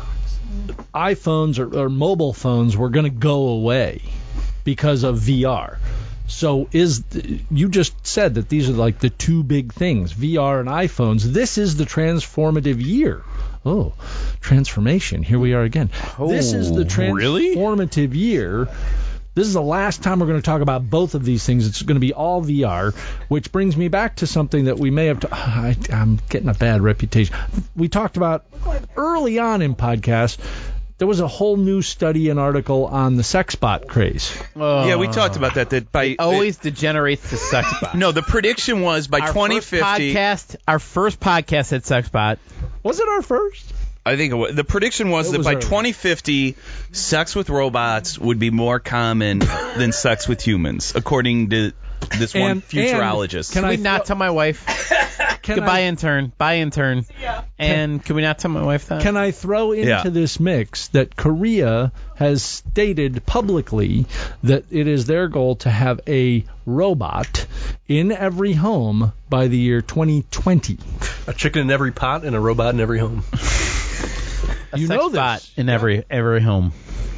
Speaker 1: iPhones or mobile phones were going to go away because of VR. So you just said that these are like the two big things, VR and iPhones. This is the transformative year. Oh, transformation. Here we are again. This is the transformative year. This is the last time we're going to talk about both of these things. It's going to be all VR, which brings me back to something that we may have I'm getting a bad reputation. We talked about early on in podcasts. There was a whole new study and article on the sex bot craze.
Speaker 2: Yeah, we talked about that by
Speaker 4: Always degenerates to sex bot.
Speaker 2: No, the prediction was by 2050.
Speaker 4: Our first podcast had sex bot.
Speaker 1: Was it our first?
Speaker 2: I think it was, the prediction was
Speaker 1: It
Speaker 2: that
Speaker 1: was
Speaker 2: by
Speaker 1: early.
Speaker 2: 2050, sex with robots would be more common than sex with humans, according to this one
Speaker 1: And
Speaker 2: futurologist.
Speaker 1: can
Speaker 4: Can we
Speaker 1: I
Speaker 4: not tell my wife? Goodbye, intern. Bye, intern.
Speaker 8: Yeah.
Speaker 4: And can we not tell my wife that?
Speaker 1: Can I throw into
Speaker 2: Yeah.
Speaker 1: this mix that Korea has stated publicly that it is their goal to have a robot in every home by the year 2020?
Speaker 5: A chicken in every pot and a robot in every home.
Speaker 4: A
Speaker 1: you
Speaker 4: sex
Speaker 1: know this.
Speaker 4: bot in every home.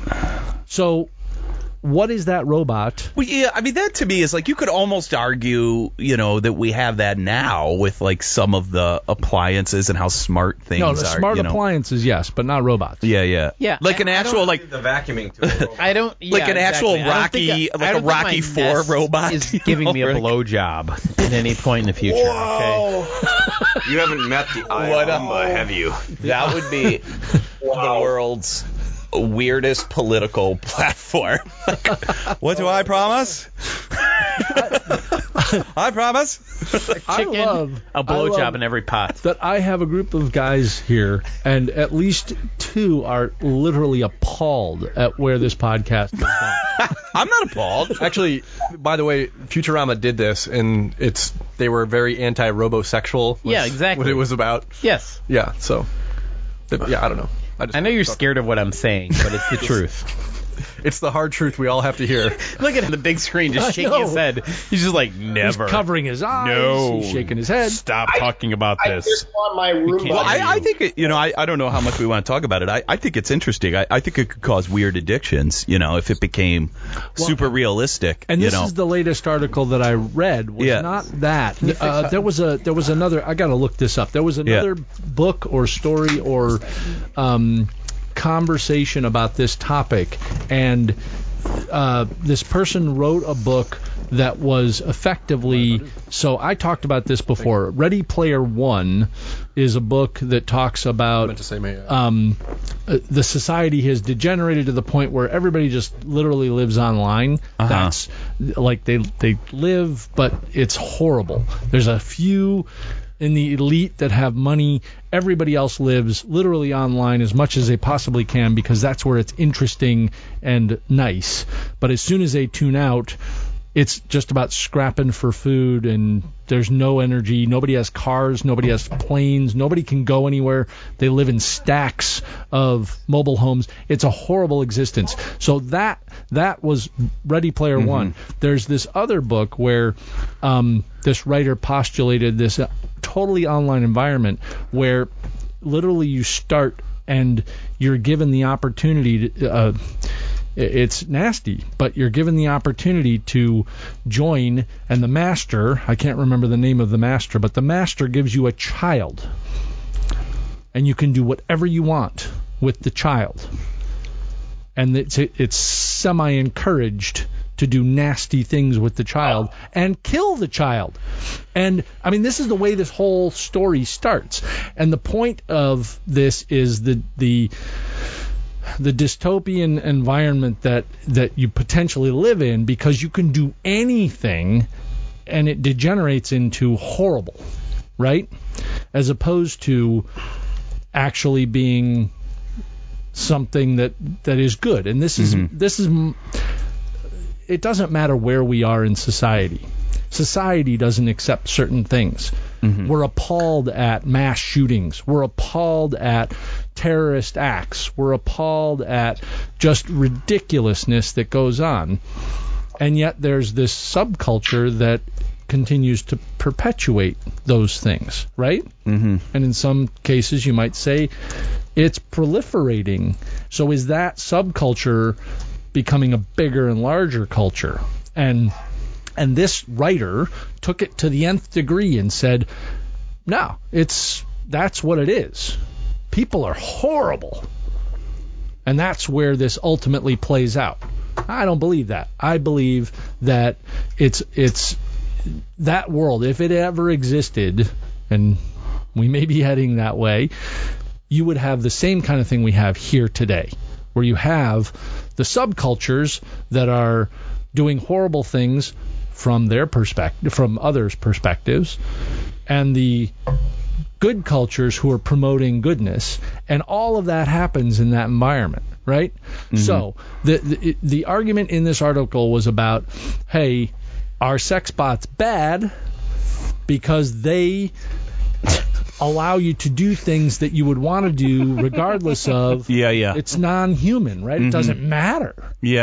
Speaker 1: So what is that robot?
Speaker 2: Well, yeah, I mean, that to me is like, you could almost argue, that we have that now with like some of the appliances and how smart things
Speaker 1: No,
Speaker 2: are.
Speaker 1: the smart appliances, yes, but not robots.
Speaker 2: Yeah.
Speaker 4: Yeah,
Speaker 2: Like an
Speaker 4: I
Speaker 2: actual,
Speaker 4: don't-
Speaker 2: like,
Speaker 7: The vacuuming tool.
Speaker 4: I don't. Yeah,
Speaker 2: Like an actual
Speaker 4: exactly. I don't
Speaker 2: Rocky-
Speaker 4: think
Speaker 2: like
Speaker 4: I
Speaker 2: a
Speaker 4: don't think
Speaker 2: Rocky
Speaker 4: my
Speaker 2: 4
Speaker 4: Nest
Speaker 2: robot,
Speaker 4: is
Speaker 2: you
Speaker 4: giving
Speaker 2: know,
Speaker 4: me a
Speaker 2: like-
Speaker 4: blowjob at any point in the future. Okay.
Speaker 7: You haven't met the
Speaker 2: What a-
Speaker 7: Iamba, have you?
Speaker 2: that would be the world's weirdest political platform. What do I promise? I promise.
Speaker 4: Chicken, a blowjob in every pot.
Speaker 1: That I have a group of guys here, and at least two are literally appalled at where this podcast has gone.
Speaker 2: I'm not appalled.
Speaker 5: Actually, by the way, Futurama did this, and they were very anti-robosexual.
Speaker 4: Yeah, exactly.
Speaker 5: What it was about.
Speaker 4: Yes.
Speaker 5: Yeah, so I don't know.
Speaker 4: I know you're scared of what I'm saying, but it's the truth.
Speaker 5: It's the hard truth we all have to hear.
Speaker 4: Look at him, the big screen, just shaking his head. He's just like, never.
Speaker 1: He's covering his eyes.
Speaker 4: No.
Speaker 1: He's shaking his head.
Speaker 4: Stop talking about
Speaker 3: I
Speaker 4: this.
Speaker 3: just want my room.
Speaker 2: Well, I think I don't know how much we want to talk about it. I think it's interesting. I think it could cause weird addictions. If it became super realistic.
Speaker 1: And this is the latest article that I read. Was
Speaker 2: Yeah.
Speaker 1: not that. There was another. I got to look this up. There was another book or story or conversation about this topic, and this person wrote a book that was effectively, so I talked about this before. Ready Player One is a book that talks about the society has degenerated to the point where everybody just literally lives online. That's like they live, but it's horrible. There's a few in the elite that have money. Everybody else lives literally online as much as they possibly can because that's where it's interesting and nice. But as soon as they tune out, it's just about scrapping for food, and there's no energy. Nobody has cars. Nobody has planes. Nobody can go anywhere. They live in stacks of mobile homes. It's a horrible existence. So that was Ready Player One. There's this other book where this writer postulated this totally online environment where literally you start and you're given the opportunity to it's nasty, but you're given the opportunity to join, and the master, I can't remember the name of the master, but the master gives you a child, and you can do whatever you want with the child. And it's semi-encouraged to do nasty things with the child and kill the child. And, I mean, this is the way this whole story starts. And the point of this is the dystopian environment that you potentially live in, because you can do anything and it degenerates into horrible, right? As opposed to actually being something that is good. And this is it doesn't matter where we are in society. Society doesn't accept certain things. We're appalled at mass shootings. We're appalled at terrorist acts. We're appalled at just ridiculousness that goes on. And yet there's this subculture that continues to perpetuate those things, right? And in some cases you might say it's proliferating. So is that subculture becoming a bigger and larger culture? And this writer took it to the nth degree and said, no, that's what it is. People are horrible. And that's where this ultimately plays out. I don't believe that. I believe that it's that world, if it ever existed, and we may be heading that way, you would have the same kind of thing we have here today, where you have the subcultures that are doing horrible things from their perspective, from others' perspectives, and the good cultures who are promoting goodness, and all of that happens in that environment, right? So the argument in this article was about, hey, are sex bots bad because they allow you to do things that you would want to do regardless of it's non-human, right? It doesn't matter.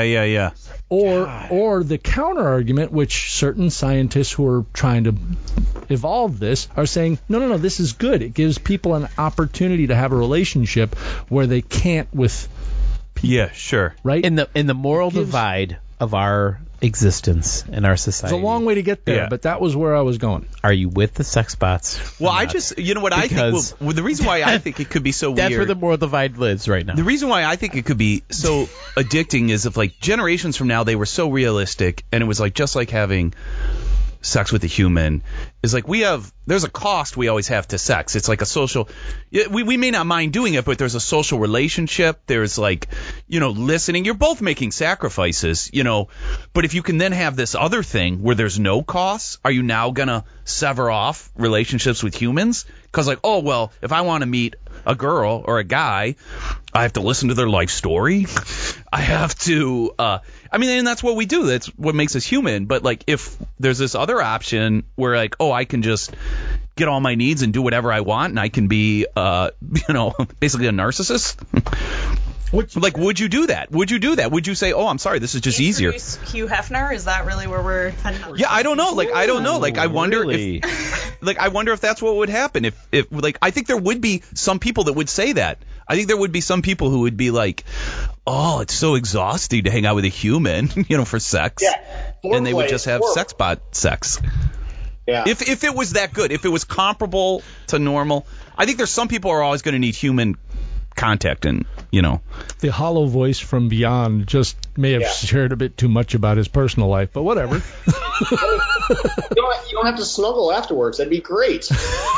Speaker 1: Or the counter argument, which certain scientists who are trying to evolve this are saying, no, this is good. It gives people an opportunity to have a relationship where they can't with people. Right?
Speaker 4: In the moral divide of our existence in our society.
Speaker 1: It's a long way to get there, but that was where I was going.
Speaker 4: Are you with the sex bots?
Speaker 2: Well, I just, you know what, because I think, the reason why I think it could be so
Speaker 4: that's
Speaker 2: weird.
Speaker 4: That's where the moral divide lives right now.
Speaker 2: The reason why I think it could be so addicting is if, like, generations from now they were so realistic, and it was like just like having sex with a human is like there's a cost we always have to sex. It's like a social, we may not mind doing it, but there's a social relationship. There's like, listening. You're both making sacrifices, but if you can then have this other thing where there's no costs, are you now going to sever off relationships with humans? Because like, oh, well, if I want to meet a girl or a guy, I have to listen to their life story. I have to, and that's what we do. That's what makes us human. But like, if there's this other option where like, oh, I can just get all my needs and do whatever I want, and I can be, basically a narcissist. Would you do that? Would you say, oh, I'm sorry, this is just easier?
Speaker 8: Hugh Hefner? Is that really where we're heading?
Speaker 2: Yeah, I don't know. I don't know. I wonder if that's what would happen. If I think there would be some people that would say that. I think there would be some people who would be like, oh, it's so exhausting to hang out with a human, for sex.
Speaker 3: Yeah.
Speaker 2: And they would just have sex bot sex. Yeah. If it was that good, if it was comparable to normal, I think there's some people who are always going to need human contact and
Speaker 1: The hollow voice from beyond just may have shared a bit too much about his personal life, but whatever.
Speaker 3: You don't have to snuggle afterwards. That'd be great.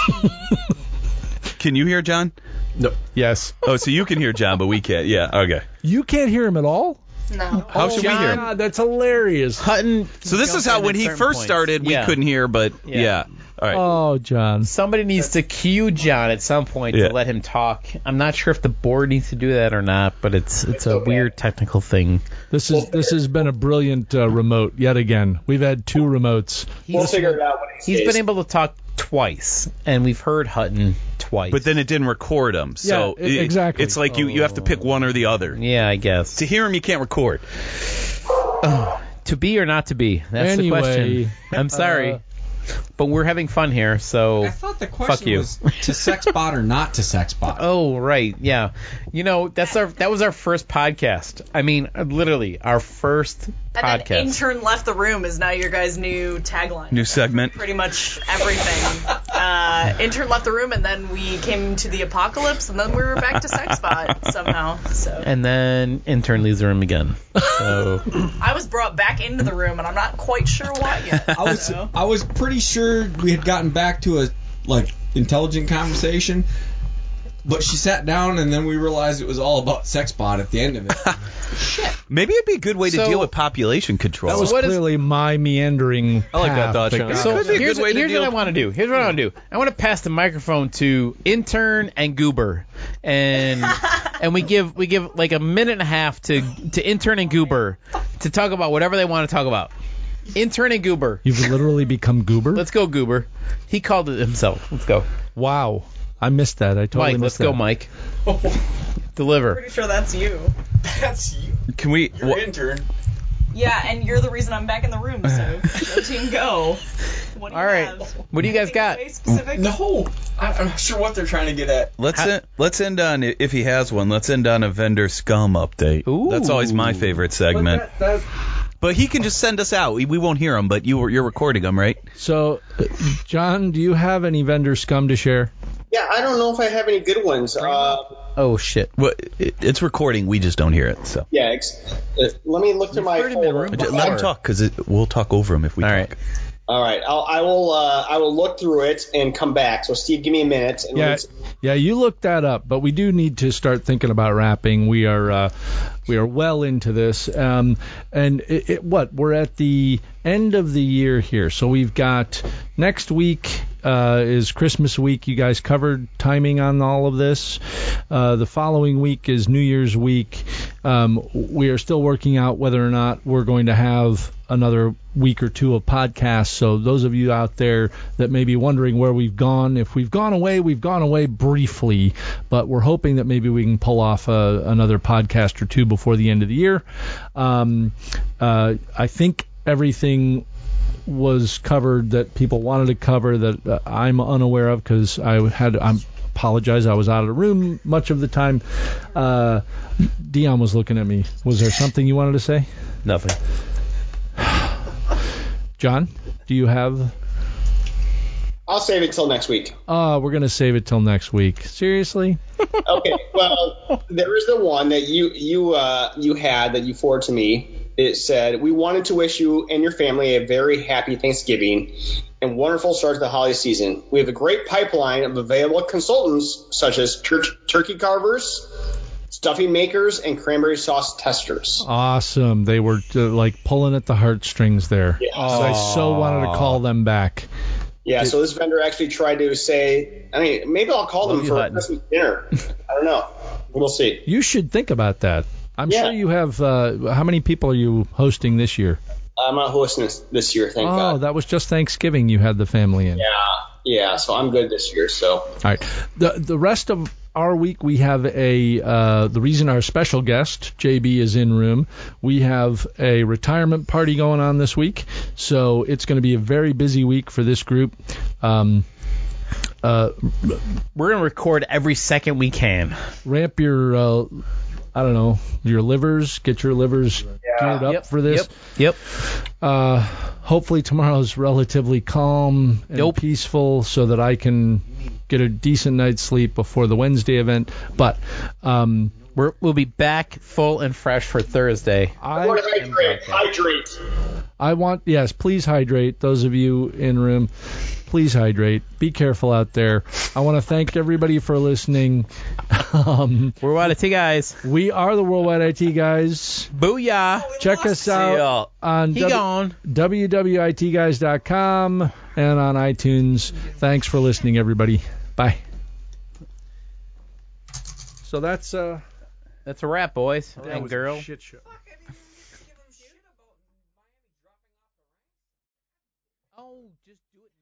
Speaker 2: Can you hear John?
Speaker 5: No.
Speaker 1: Yes.
Speaker 2: Oh, so you can hear John, but we can't. Yeah. Okay.
Speaker 1: You can't hear him at all?
Speaker 8: No.
Speaker 2: How should we hear him?
Speaker 1: God, that's hilarious.
Speaker 4: Hutton.
Speaker 2: So this is how when he first started, we couldn't hear, but yeah. All right.
Speaker 1: Oh, John.
Speaker 4: Somebody needs to cue John at some point
Speaker 2: Yeah.
Speaker 4: to let him talk. I'm not sure if the board needs to do that or not, but it's a weird technical thing.
Speaker 1: This has been a brilliant remote yet again. We've had 2 remotes.
Speaker 3: We'll figure it out when
Speaker 4: He's been able to talk twice, and we've heard Hutton twice.
Speaker 2: But then it didn't record him. So
Speaker 1: Yeah, exactly.
Speaker 2: It's like you have to pick one or the other.
Speaker 4: Yeah, I guess.
Speaker 2: To hear him, you can't record.
Speaker 4: To be or not to be? That's the question. I'm sorry. But we're having fun here, so
Speaker 9: I thought the
Speaker 4: fuck
Speaker 9: question
Speaker 4: you.
Speaker 9: was to sex bot or not to sex bot.
Speaker 4: Oh, right, yeah. That was our first podcast. I mean, literally, our first
Speaker 8: And
Speaker 4: podcast.
Speaker 8: then intern left the room is now your guys' new tagline.
Speaker 2: New segment.
Speaker 8: Pretty much everything. Intern left the room, and then we came to the apocalypse, and then we were back to Sexbot somehow. So
Speaker 4: And then intern leaves the room again. So
Speaker 8: I was brought back into the room, and I'm not quite sure why yet.
Speaker 9: I was pretty sure we had gotten back to a intelligent conversation, but she sat down and then we realized it was all about Sexbot at the end of it.
Speaker 2: Maybe it'd be a good way to
Speaker 4: So-
Speaker 2: deal with population control.
Speaker 1: That was clearly my meandering
Speaker 5: I like that
Speaker 1: path
Speaker 5: thought, Sean.
Speaker 1: got-
Speaker 4: So
Speaker 2: could be a
Speaker 4: here's
Speaker 2: good way to
Speaker 4: what
Speaker 2: deal-
Speaker 4: I want to do. Here's what I want to do. I want to pass the microphone to intern and Goober, and we give like a minute and a half to intern and Goober to talk about whatever they want to talk about. Intern and Goober.
Speaker 1: You've literally become Goober?
Speaker 4: Let's go, Goober. He called it himself. Let's go.
Speaker 1: Wow. I missed that. I totally
Speaker 4: Mike, let's
Speaker 1: missed
Speaker 4: go,
Speaker 1: that.
Speaker 4: Mike. Deliver.
Speaker 8: Pretty sure that's you.
Speaker 6: That's you.
Speaker 2: Can we?
Speaker 6: Your intern.
Speaker 8: Yeah, and you're the reason I'm back in the room, so go team go. What do you
Speaker 4: All right.
Speaker 8: have?
Speaker 4: What do you guys
Speaker 8: Anything
Speaker 4: got?
Speaker 8: way specific?
Speaker 6: No, I'm not sure what they're trying to get at.
Speaker 2: Let's end on, if he has one. Let's end on a vendor scum update.
Speaker 4: Ooh.
Speaker 2: That's always my favorite segment. But he can just send us out. We won't hear him, but you're recording them, right?
Speaker 1: So, John, do you have any vendor scum to share?
Speaker 3: Yeah, I don't know if I have any good ones.
Speaker 4: Oh shit.
Speaker 2: Well, it's recording. We just don't hear it. So
Speaker 3: Yeah, let me look through my
Speaker 4: heard him in
Speaker 3: folder.
Speaker 4: room
Speaker 2: let him talk because we'll talk over him if we
Speaker 4: All
Speaker 2: talk.
Speaker 4: right.
Speaker 3: All right, I will look through it and come back. So Steve, give me a minute. And
Speaker 1: Yeah, you look that up, but we do need to start thinking about wrapping. We are well into this, and we're at the end of the year here, so we've got next week is Christmas week. You guys covered timing on all of this. The following week is New Year's week. We are still working out whether or not we're going to have another week or two of podcasts. So those of you out there that may be wondering where we've gone, if we've gone away briefly, but we're hoping that maybe we can pull off another podcast or two before the end of the year. I think everything was covered that people wanted to cover that I'm unaware of because I apologize, I was out of the room much of the time. Dion was looking at me. Was there something you wanted to say?
Speaker 4: Nothing.
Speaker 1: John, do you have?
Speaker 3: I'll save it till next week.
Speaker 1: We're going to save it till next week. Seriously?
Speaker 3: Okay. Well, there is the one that you had that you forwarded to me. It said, "We wanted to wish you and your family a very happy Thanksgiving and wonderful start to the holiday season. We have a great pipeline of available consultants such as turkey carvers, stuffing makers, and cranberry sauce testers."
Speaker 1: Awesome. They were like pulling at the heartstrings there.
Speaker 3: Yeah.
Speaker 1: So I so wanted to call them back.
Speaker 3: Yeah, so this vendor actually tried to say, maybe I'll call them for a Christmas dinner. I don't know. We'll see.
Speaker 1: You should think about that. I'm sure you have. How many people are you hosting this year?
Speaker 3: I'm not hosting this year, thank God.
Speaker 1: Oh, that was just Thanksgiving you had the family in.
Speaker 3: Yeah, so I'm good this year. So
Speaker 1: All right. The rest of our week, we have the reason our special guest, JB, is in room, we have a retirement party going on this week. So it's going to be a very busy week for this group.
Speaker 4: We're going to record every second we can.
Speaker 1: Ramp your... your livers, get your livers geared up for this.
Speaker 4: Yep.
Speaker 1: Hopefully tomorrow's relatively calm and peaceful so that I can get a decent night's sleep before the Wednesday event. But
Speaker 4: we'll be back full and fresh for Thursday.
Speaker 3: Hydrate.
Speaker 1: I want, yes, please hydrate. Those of you in room, please hydrate. Be careful out there. I want to thank everybody for listening.
Speaker 4: Worldwide IT Guys.
Speaker 1: We are the Worldwide IT Guys.
Speaker 4: Booyah.
Speaker 1: Check us out on www.itguys.com and on iTunes. Thanks for listening, everybody. Bye. So that's
Speaker 4: a wrap, boys and girls.
Speaker 1: Shit show.
Speaker 4: Oh, just do it now.